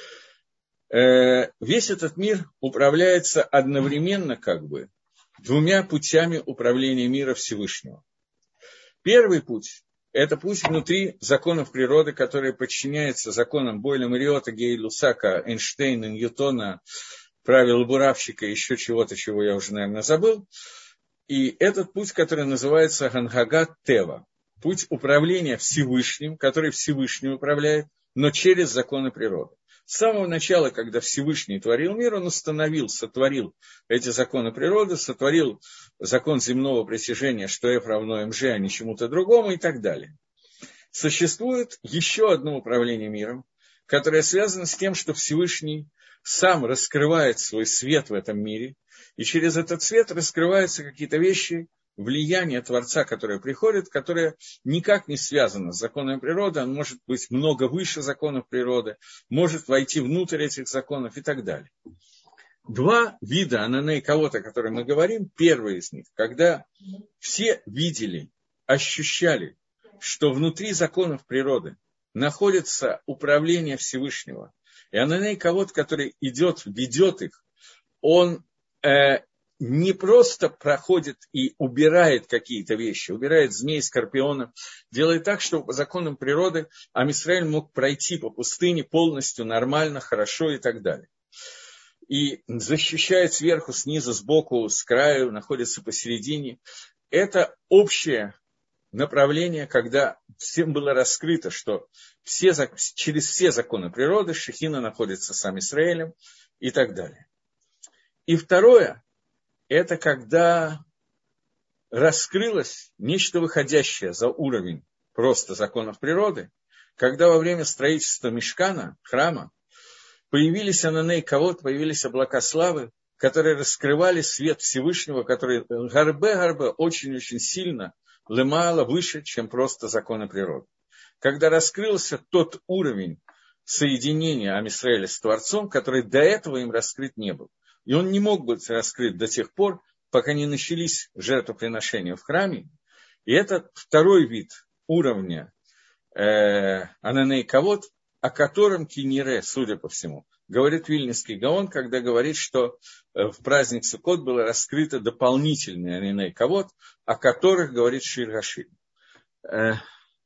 Э, весь этот мир управляется одновременно, как бы, двумя путями управления мира Всевышнего. Первый путь – это путь внутри законов природы, который подчиняется законам Бойля, Мариота, Гей-Лусака, Эйнштейна, Ньютона, правил буравщика, еще чего-то, чего я уже, наверное, забыл. И этот путь, который называется Ганхагат Тева. Путь управления Всевышним, который Всевышний управляет, но через законы природы. С самого начала, когда Всевышний творил мир, он установил, сотворил эти законы природы, сотворил закон земного притяжения, что F равно МЖ, а не чему-то другому и так далее. Существует еще одно управление миром, которое связано с тем, что Всевышний сам раскрывает свой свет в этом мире, и через этот свет раскрываются какие-то вещи, влияние Творца, которое приходит, которое никак не связано с законами природы, он может быть много выше законов природы, может войти внутрь этих законов и так далее. Два вида ананей кавод, о которых мы говорим, первый из них, когда все видели, ощущали, что внутри законов природы находится управление Всевышнего, и ананей кавод, который идет, ведет их, он э, не просто проходит и убирает какие-то вещи, убирает змей, скорпионов, делает так, чтобы по законам природы Ам Исраэль мог пройти по пустыне полностью нормально, хорошо и так далее. И защищает сверху, снизу, сбоку, с краю, находится посередине. Это общее направление, когда всем было раскрыто, что все, через все законы природы Шехина находится с Ам Исраэлем и так далее. И второе, это когда раскрылось нечто выходящее за уровень просто законов природы, когда во время строительства мишкана, храма, появились ананей кавод, появились облака славы, которые раскрывали свет Всевышнего, который гарбе-гарбе очень-очень сильно, лемало выше, чем просто законы природы. Когда раскрылся тот уровень соединения Ам Исраэля с Творцом, который до этого им раскрыт не был. И он не мог быть раскрыт до тех пор, пока не начались жертвоприношения в храме. И это второй вид уровня э, ананей кавод, о котором Кинире, судя по всему, говорит Вильнюсский Гаон, когда говорит, что в праздник Суккот было раскрыто дополнительный ананей кавод, о которых говорит Шир Гашир. Э,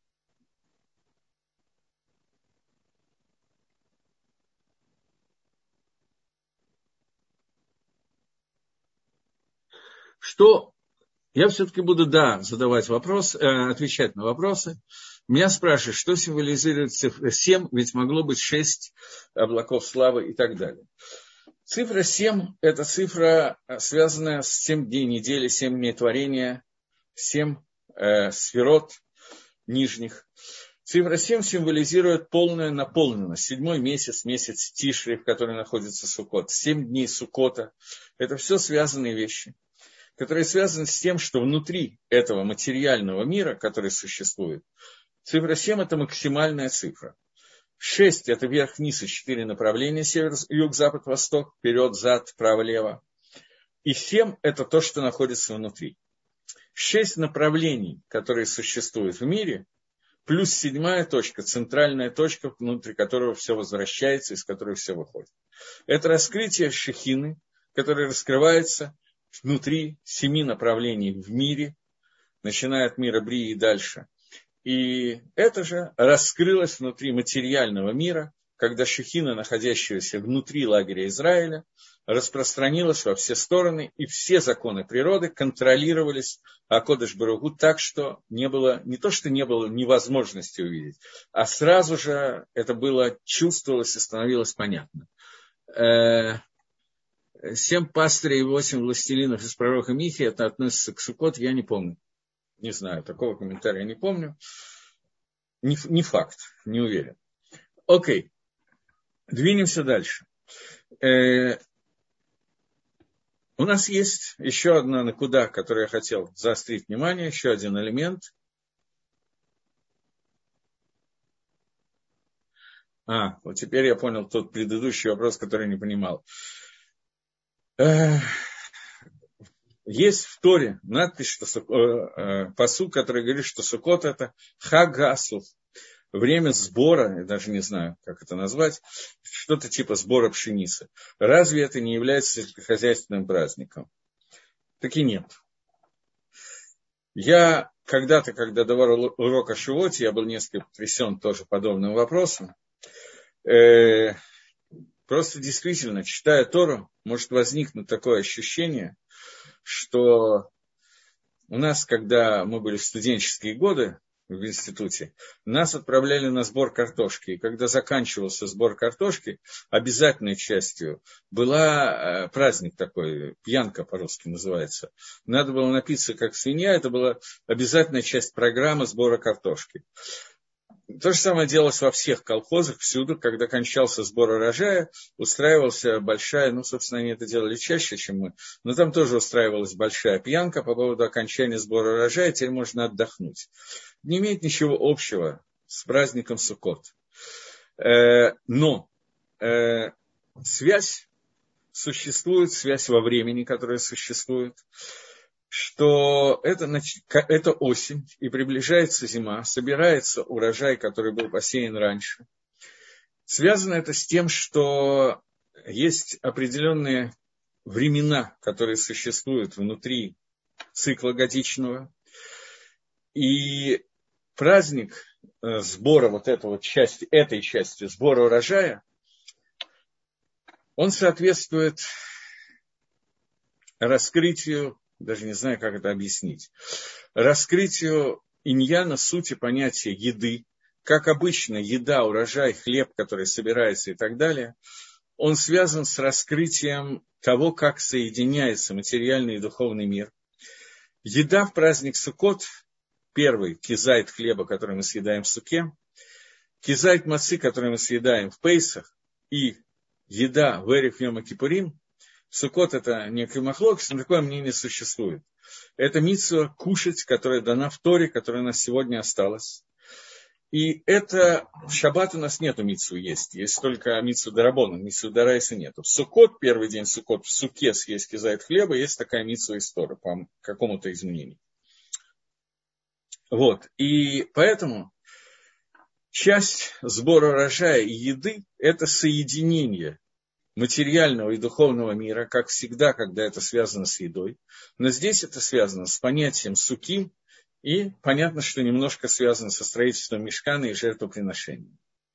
что я все-таки буду, да, задавать вопрос, э, отвечать на вопросы. Меня спрашивают, что символизирует цифра семь, ведь могло быть шесть облаков славы и так далее. Цифра семь – это цифра, связанная с семь дней недели, семь дней творения, семь э, сферот нижних. Цифра семь символизирует полную наполненность. Седьмой месяц, месяц Тишри, в котором находится Суккот. Семь дней Суккота. Это все связанные вещи, которые связаны с тем, что внутри этого материального мира, который существует, цифра семь – это максимальная цифра. шесть – это вверх-вниз и четыре направления, север, юг, запад, восток, вперед, зад, право, лево. И семь – это то, что находится внутри. Шесть направлений, которые существуют в мире, плюс седьмая точка, центральная точка, внутри которого все возвращается, из которой все выходит. Это раскрытие шехины, которое раскрывается внутри семи направлений в мире, начиная от мира Брии и дальше. И это же раскрылось внутри материального мира, когда шехина, находящаяся внутри лагеря Израиля, распространилась во все стороны, и все законы природы контролировались Акодеш Барух Ху так, что не было, не то, что не было невозможности увидеть, а сразу же это было, чувствовалось и становилось понятно. Семь пастырей и восемь властелинов из пророка Михи, это относится к Суккот, я не помню. Не знаю, такого комментария не помню. Не, не факт, не уверен. Окей, двинемся дальше. Э, у нас есть еще одна накуда, которую я хотел заострить внимание, еще один элемент. А, вот теперь я понял тот предыдущий вопрос, который я не понимал. Э, Есть в Торе надпись, что э, пасук, который говорит, что Суккот – это Хаг Асуф, время сбора, я даже не знаю, как это назвать, что-то типа сбора пшеницы. Разве это не является сельскохозяйственным праздником? Так и нет. Я когда-то, когда давал урок о Шивоте, я был несколько потрясен тоже подобным вопросом. Э, просто действительно, читая Тору, может возникнуть такое ощущение, что у нас, когда мы были в студенческие годы в институте, нас отправляли на сбор картошки. И когда заканчивался сбор картошки, обязательной частью была праздник такой, пьянка по-русски называется. Надо было напиться как свинья, это была обязательная часть программы сбора картошки. То же самое делалось во всех колхозах, всюду, когда кончался сбор урожая, устраивалась большая, ну, собственно, они это делали чаще, чем мы, но там тоже устраивалась большая пьянка по поводу окончания сбора урожая, теперь можно отдохнуть. Не имеет ничего общего с праздником Суккот. Но связь существует, связь во времени, которая существует, что это, это осень, и приближается зима, собирается урожай, который был посеян раньше. Связано это с тем, что есть определенные времена, которые существуют внутри цикла годичного, и праздник сбора вот этого части, этой части сбора урожая, он соответствует раскрытию, даже не знаю, как это объяснить, раскрытию иньяна, сути понятия еды, как обычно еда, урожай, хлеб, который собирается и так далее, он связан с раскрытием того, как соединяется материальный и духовный мир. Еда в праздник Суккот, первый кизайт хлеба, который мы съедаем в суке, кизайт мацы, который мы съедаем в Пейсах, и еда в Эрев Йома Кипурим. Суккот – это некий махлокис, но такое мнение существует. Это мицва кушать, которая дана в Торе, которая у нас сегодня осталась. И это в шаббат у нас нету мицвы есть, есть только мицва дарабона, мицвы дарайса нету. В Суккот, первый день Суккот, в суке съесть кизайт хлеба, есть такая мицва из Торы по какому-то изменению. Вот, и поэтому часть сбора урожая и еды – это соединение материального и духовного мира, как всегда, когда это связано с едой. Но здесь это связано с понятием суки И понятно, что немножко связано со строительством мишкана и жертвоприношением.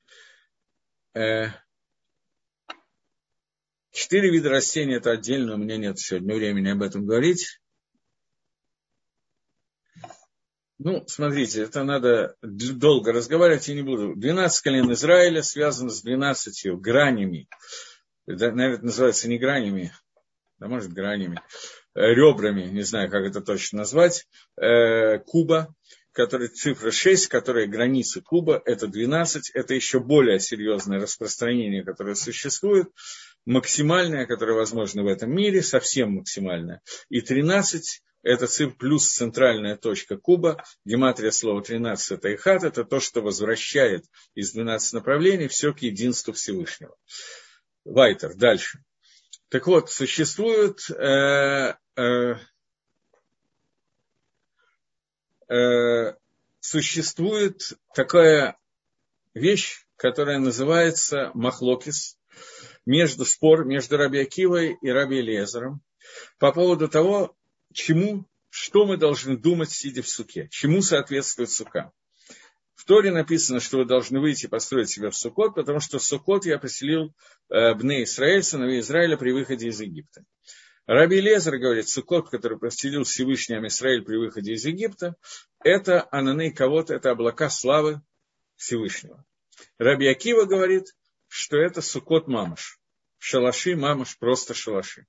Четыре вида растений – это отдельно, у меня нет сегодня времени об этом говорить. Ну, смотрите, это надо долго разговаривать, я не буду. двенадцать колен Израиля связано с двенадцатью гранями. Это, наверное, это называется не гранями, а может гранями, ребрами, не знаю, как это точно назвать, э, куба, который, цифра шесть, которая границы куба, это двенадцать, это еще более серьезное распространение, которое существует, максимальное, которое возможно в этом мире, совсем максимальное, и тринадцать, это цифра плюс центральная точка куба, гематрия слова тринадцать, это ихат, это то, что возвращает из двенадцати направлений все к единству Всевышнего. Вайтер, дальше. Так вот, существует, э, э, э, существует такая вещь, которая называется махлокис, между спор между Раби Акивой и Раби Элиэзером по поводу того, чему, что мы должны думать, сидя в суке, чему соответствует сука. В Торе написано, что вы должны выйти и построить себя в Суккот, потому что в Суккот я поселил э, Бней Исраэль, сыновей Израиля, при выходе из Египта. Раби Элиэзер говорит, Суккот, который поселил Всевышний Ам-Исраэль при выходе из Египта, это ананей кавот, это облака славы Всевышнего. Раби Акива говорит, что это Суккот мамаш. Шалаши мамаш, просто шалаши.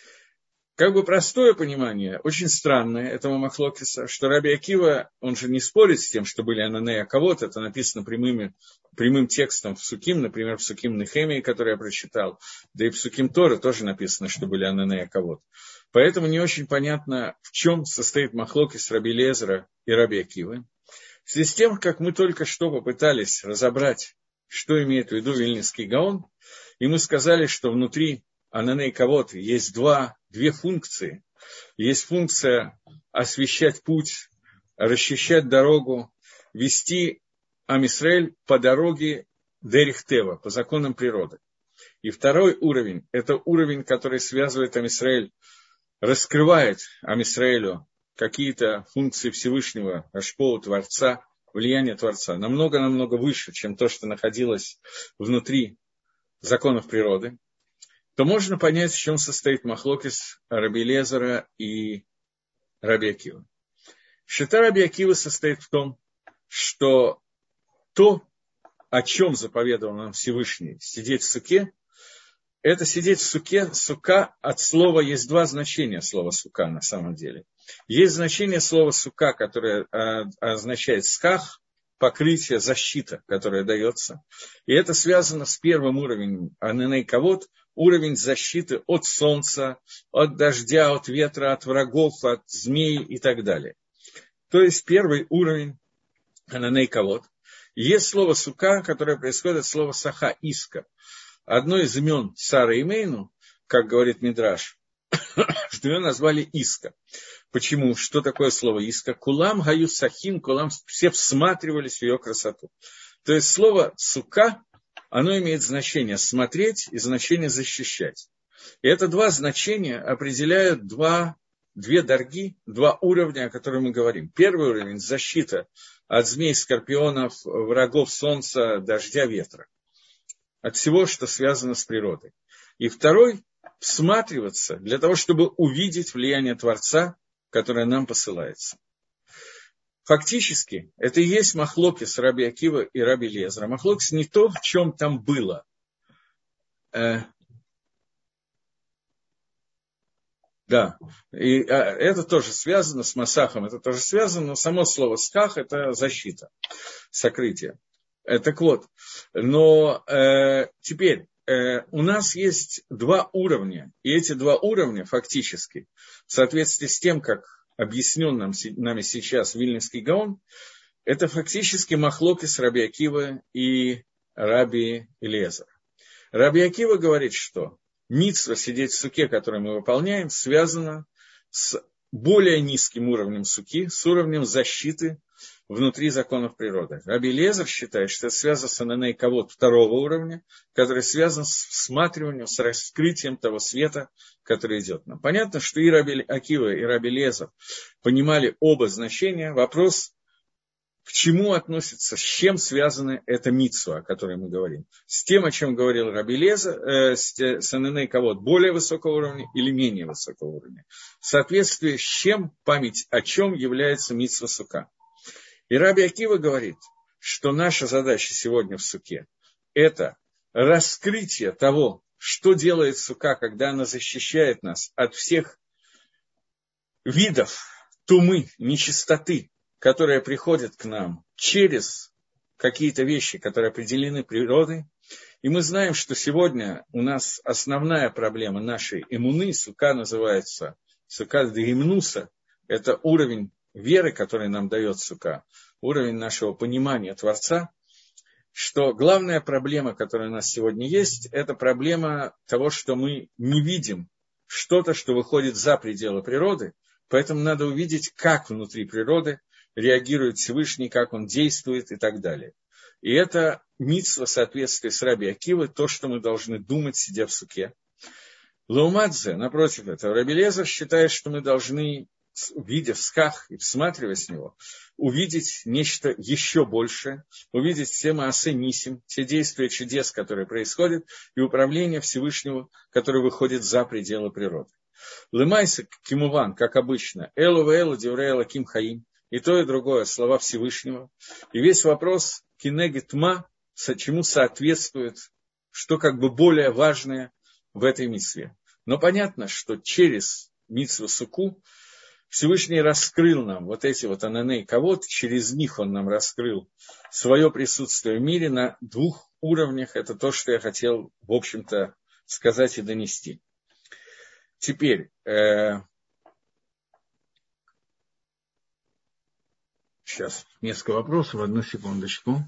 Как бы простое понимание, очень странное этого махлокиса, что Раби Акива, он же не спорит с тем, что были ананея кавот, это написано прямыми, прямым текстом в Суким, например, в Суким Нехемии, который я прочитал, да и в Суким Торы тоже написано, что были ананея кавот. Поэтому не очень понятно, в чем состоит махлокис Раби Элиэзера и Раби Акивы. В связи с тем, как мы только что попытались разобрать, что имеет в виду Вильнинский Гаон, и мы сказали, что внутри ананей кавот есть два, две функции. Есть функция освещать путь, расчищать дорогу, вести Ам-Исраэль по дороге Дерих Тева, по законам природы. И второй уровень, это уровень, который связывает Ам-Исраэль, раскрывает Ам-Исраэлю какие-то функции Всевышнего, Ашпоу, Творца, влияние Творца, намного-намного выше, чем то, что находилось внутри законов природы, то можно понять, в чем состоит махлокис Раби Элиэзера и Раби Акивы. Шита Раби Акивы состоит в том, что то, о чем заповедовал нам Всевышний, сидеть в суке, это сидеть в суке, сука, от слова, есть два значения слова сука на самом деле. Есть значение слова сука, которое означает сках, покрытие, защита, которая дается. И это связано с первым уровнем ананей кавот, уровень защиты от солнца, от дождя, от ветра, от врагов, от змей и так далее. То есть первый уровень ананей кавот. Есть слово сука, которое происходит от слова саха, иска. Одно из имен Сара и Мейну, как говорит Мидраш, что ее назвали иска. Почему? Что такое слово иска? Кулам гаю сахин, кулам, все всматривались в ее красоту. То есть слово сука, оно имеет значение смотреть и значение защищать. И это два значения определяют два, две дорги, два уровня, о которых мы говорим. Первый уровень – защита от змей, скорпионов, врагов солнца, дождя, ветра. От всего, что связано с природой. И второй – всматриваться для того, чтобы увидеть влияние Творца, которое нам посылается. Фактически, это и есть махлокис Раби Акива и Раби Элиэзера. Махлокис не то, в чем там было. Э, да, и э, это тоже связано с масахом, это тоже связано, но само слово сках – это защита, сокрытие. Э, так вот, но э, теперь э, у нас есть два уровня, и эти два уровня фактически, в соответствии с тем, как объяснен нам, нами сейчас Вильнинский Гаон, это фактически махлокис Раби Акивы и Раби Элиэзера. Раби Акива говорит, что мицва сидеть в суке, которую мы выполняем, связана с более низким уровнем суки, с уровнем защиты внутри законов природы. Раби Элиэзер считает, что это связано с ананей кавод второго уровня, который связан с всматриванием, с раскрытием того света, который идет нам. Понятно, что и Раби Акива, и Раби Элиэзер понимали оба значения. Вопрос, к чему относится, с чем связана эта мицва, о которой мы говорим. С тем, о чем говорил Раби Элиэзер, э, с, с ананей кавод более высокого уровня или менее высокого уровня. В соответствии с чем, память о чем является мицва сука. И Раби Акива говорит, что наша задача сегодня в суке – это раскрытие того, что делает сука, когда она защищает нас от всех видов тумы, нечистоты, которые приходят к нам через какие-то вещи, которые определены природой. И мы знаем, что сегодня у нас основная проблема нашей эмуны, сука называется, сука дегимнуса, это уровень веры, который нам дает сука, уровень нашего понимания Творца, что главная проблема, которая у нас сегодня есть, это проблема того, что мы не видим что-то, что выходит за пределы природы, поэтому надо увидеть, как внутри природы реагирует Всевышний, как он действует и так далее. И это мицва в соответствии с Раби Акивой, то, что мы должны думать, сидя в суке. Лаумадзе, напротив этого, Раби Элиэзер считает, что мы должны, видя в сках и всматриваясь в него, увидеть нечто еще большее, увидеть все маасе нисим, все действия чудес, которые происходят, и управление Всевышнего, которое выходит за пределы природы. Лымайся кимуван, как обычно, элу вэлу дивреэла ким хаим, и то, и другое слова Всевышнего. И весь вопрос кинеги тма, чему соответствует, что как бы более важное в этой мицве. Но понятно, что через мицву суку Всевышний раскрыл нам вот эти вот ананей кавод, через них он нам раскрыл свое присутствие в мире на двух уровнях. Это то, что я хотел, в общем-то, сказать и донести. Теперь, э, сейчас несколько вопросов, одну секундочку.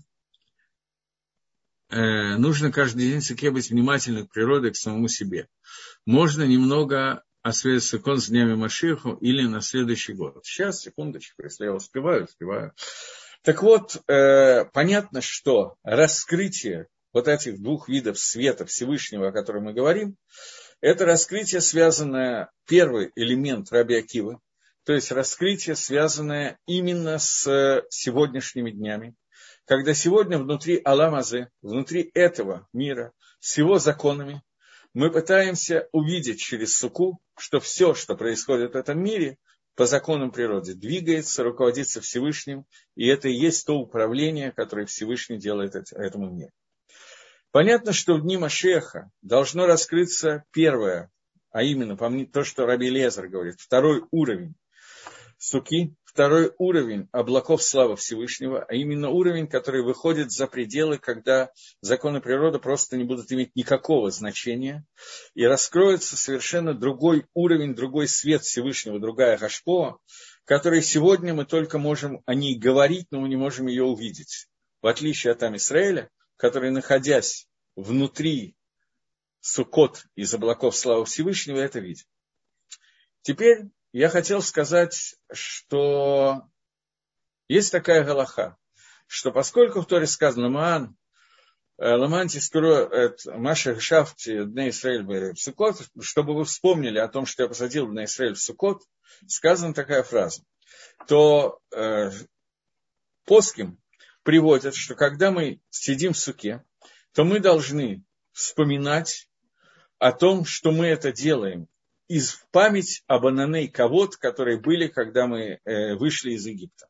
Э, нужно каждый день в суке быть внимательным к природе, к самому себе. Можно немного освящать сукон с днями Машиаху или на следующий год. Сейчас, секундочку, если я успеваю, успеваю. Так вот, э, понятно, что раскрытие вот этих двух видов света Всевышнего, о котором мы говорим, это раскрытие, связанное, первый элемент Раби Акивы, то есть раскрытие, связанное именно с сегодняшними днями, когда сегодня внутри Аламазе, внутри этого мира, с его законами, мы пытаемся увидеть через суку, что все, что происходит в этом мире, по законам природы, двигается, руководится Всевышним, и это и есть то управление, которое Всевышний делает этому миру. Понятно, что в дни Машиаха должно раскрыться первое, а именно, помните то, что Раби Элиэзер говорит, второй уровень суки, второй уровень облаков славы Всевышнего, а именно уровень, который выходит за пределы, когда законы природы просто не будут иметь никакого значения, и раскроется совершенно другой уровень, другой свет Всевышнего, другая гашпоа, который сегодня мы только можем о ней говорить, но мы не можем ее увидеть. В отличие от Ам-Исраэля, который, находясь внутри суккот из облаков славы Всевышнего, это видит. Теперь я хотел сказать, что есть такая галаха, что поскольку в Торе сказано «Маан, ламанти скоро Маша Шафти Бней Исраэль в Суккот», чтобы вы вспомнили о том, что я посадил Бней Исраэль в Суккот, сказана такая фраза, то э, поским приводят, что когда мы сидим в суке, то мы должны вспоминать о том, что мы это делаем, из в память об ананей кавод, которые были, когда мы э, вышли из Египта.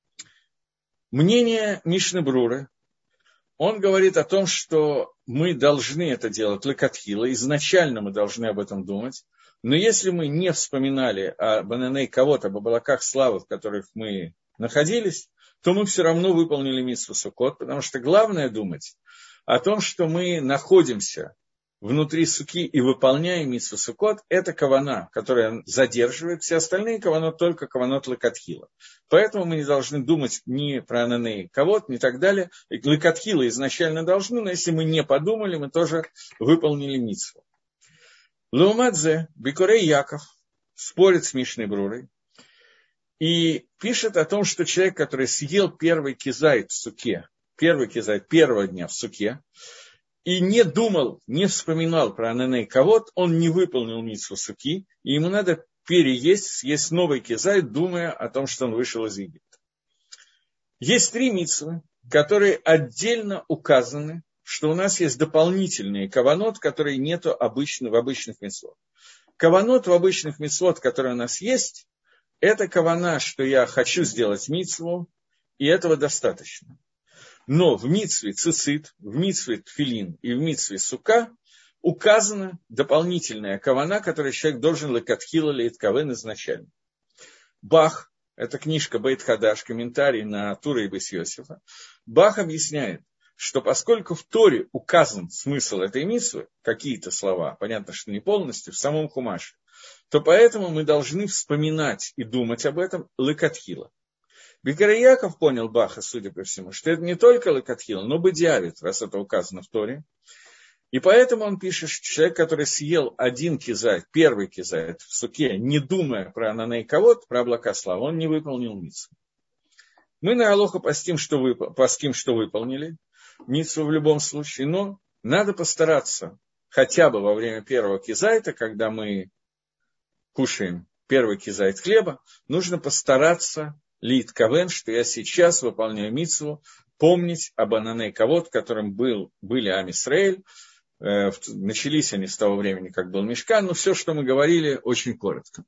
Мнение Мишны Бруры, он говорит о том, что мы должны это делать лекатхила, изначально мы должны об этом думать, но если мы не вспоминали об ананей кавод, об облаках славы, в которых мы находились, то мы все равно выполнили мицву Суккот, потому что главное думать о том, что мы находимся внутри суки и выполняем мицву Суккот, это кавана, которая задерживает, все остальные каванот только каванот лекатхила. Поэтому мы не должны думать ни про ананей кавод, ни так далее. Лекатхила изначально должны, но если мы не подумали, мы тоже выполнили мицву. Лаумадзе, Бикурей Яков спорит с Мишной Брурой И пишет о том, что человек, который съел первый кизайт в суке, первый кизайт первого дня в суке, и не думал, не вспоминал про ананей кавод, он не выполнил мицву суки, и ему надо переесть, съесть новый кизайт, думая о том, что он вышел из Египта. Есть три мицвы, которые отдельно указаны, что у нас есть дополнительные каванот, которые нету обычно, в обычных мицвот. Каванот в обычных мицвот, которые у нас есть, это кавана, что я хочу сделать мицву, и этого достаточно. Но в мицве цицит, в мицве тфилин и в мицве сука указана дополнительная кавана, которую человек должен лекатхила леиткавен изначально. Бах, это книжка Бейт Хадаш, комментарий на Тура и Бейс Йосифа. Бах объясняет, что поскольку в Торе указан смысл этой мицвы, какие-то слова, понятно, что не полностью, в самом Хумаше, то поэтому мы должны вспоминать и думать об этом лекатхила. Бекарий Яков понял Баха, судя по всему, что это не только лекатхила, но бедиавит, раз это указано в Торе. И поэтому он пишет, что человек, который съел один кизайт, первый кизайт в суке, не думая про ананей кавод, про облака славы, он не выполнил мицву. Мы на Алоху постим, что вып... постим, что выполнили мицву в любом случае, но надо постараться хотя бы во время первого кизайта, когда мы кушаем первый кизайт хлеба, нужно постараться лит кавен, что я сейчас выполняю мицву, помнить об ананей кавод, которым был, были Ам Исраэль. Э, начались они с того времени, как был Мишкан, но все, что мы говорили, очень коротко.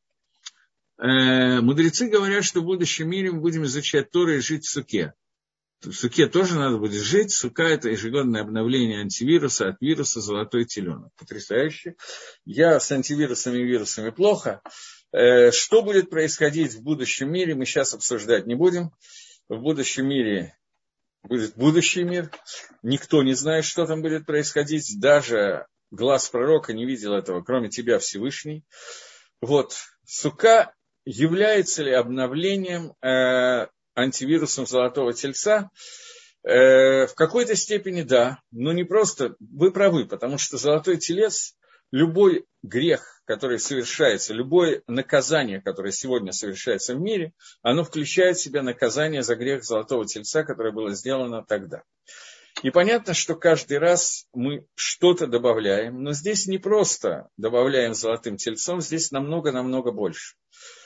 Э, мудрецы говорят, что в будущем мире мы будем изучать Тору и жить в суке. В суке тоже надо будет жить. Сука – это ежегодное обновление антивируса от вируса «Золотой теленок». Потрясающе. Я с антивирусами и вирусами плохо. Что будет происходить в будущем мире, мы сейчас обсуждать не будем. В будущем мире будет будущий мир. Никто не знает, что там будет происходить. Даже глаз пророка не видел этого, кроме тебя, Всевышний. Вот. Сука является ли обновлением э, антивирусом Золотого Тельца? Э, в какой-то степени да, но не просто. Вы правы, потому что Золотой Телец, любой грех, который совершается, любое наказание, которое сегодня совершается в мире, оно включает в себя наказание за грех Золотого Тельца, которое было сделано тогда. И понятно, что каждый раз мы что-то добавляем, но здесь не просто добавляем Золотым Тельцом, здесь намного-намного больше.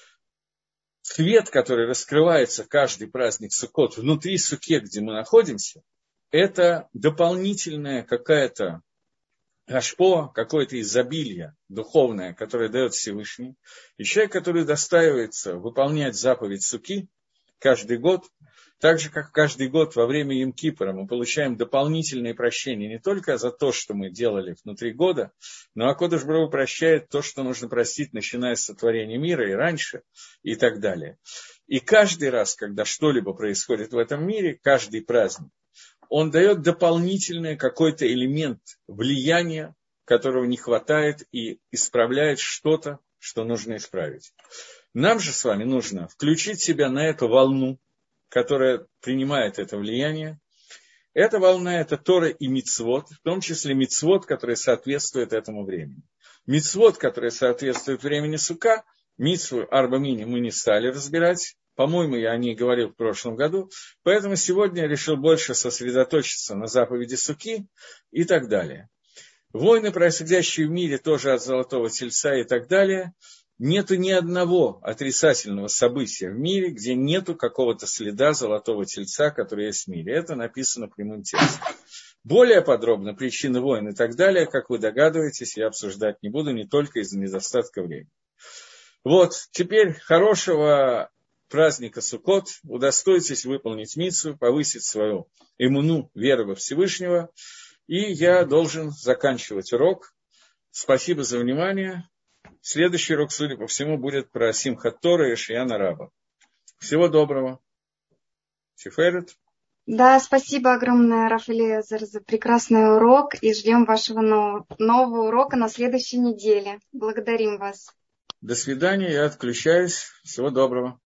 Свет, который раскрывается каждый праздник Суккот внутри суке, где мы находимся, это дополнительная какая-то ашпо, какое-то изобилие духовное, которое дает Всевышний. И человек, который достаивается выполнять заповедь суки каждый год, так же, как каждый год во время Йом-Кипура мы получаем дополнительные прощения не только за то, что мы делали внутри года, но Акодыш Барух Ху прощает то, что нужно простить, начиная с сотворения мира и раньше, и так далее. И каждый раз, когда что-либо происходит в этом мире, каждый праздник, он дает дополнительный какой-то элемент влияния, которого не хватает, и исправляет что-то, что нужно исправить. Нам же с вами нужно включить себя на эту волну, которая принимает это влияние. Эта волна – это Тора и мицвот, в том числе мицвот, которые соответствуют этому времени. Мицвот, которые соответствуют времени сука, мицву арба мини мы не стали разбирать. По-моему, я о ней говорил в прошлом году, поэтому сегодня я решил больше сосредоточиться на заповеди суки и так далее. Войны, происходящие в мире, тоже от Золотого Тельца и так далее, нету ни одного отрицательного события в мире, где нету какого-то следа Золотого Тельца, который есть в мире. Это написано прямым текстом. Более подробно причины войн и так далее, как вы догадываетесь, я обсуждать не буду, не только из-за недостатка времени. Вот, теперь хорошего праздника Суккот, удостойтесь выполнить мицву, повысить свою иммуну, веру во Всевышнего. И я должен заканчивать урок. Спасибо за внимание. Следующий урок, судя по всему, будет про Симхат Тора и Шияна Раба. Всего доброго. Тиферет. Да, спасибо огромное, Рав Элиэзер, за прекрасный урок. И ждем вашего нового, нового урока на следующей неделе. Благодарим вас. До свидания, я отключаюсь. Всего доброго.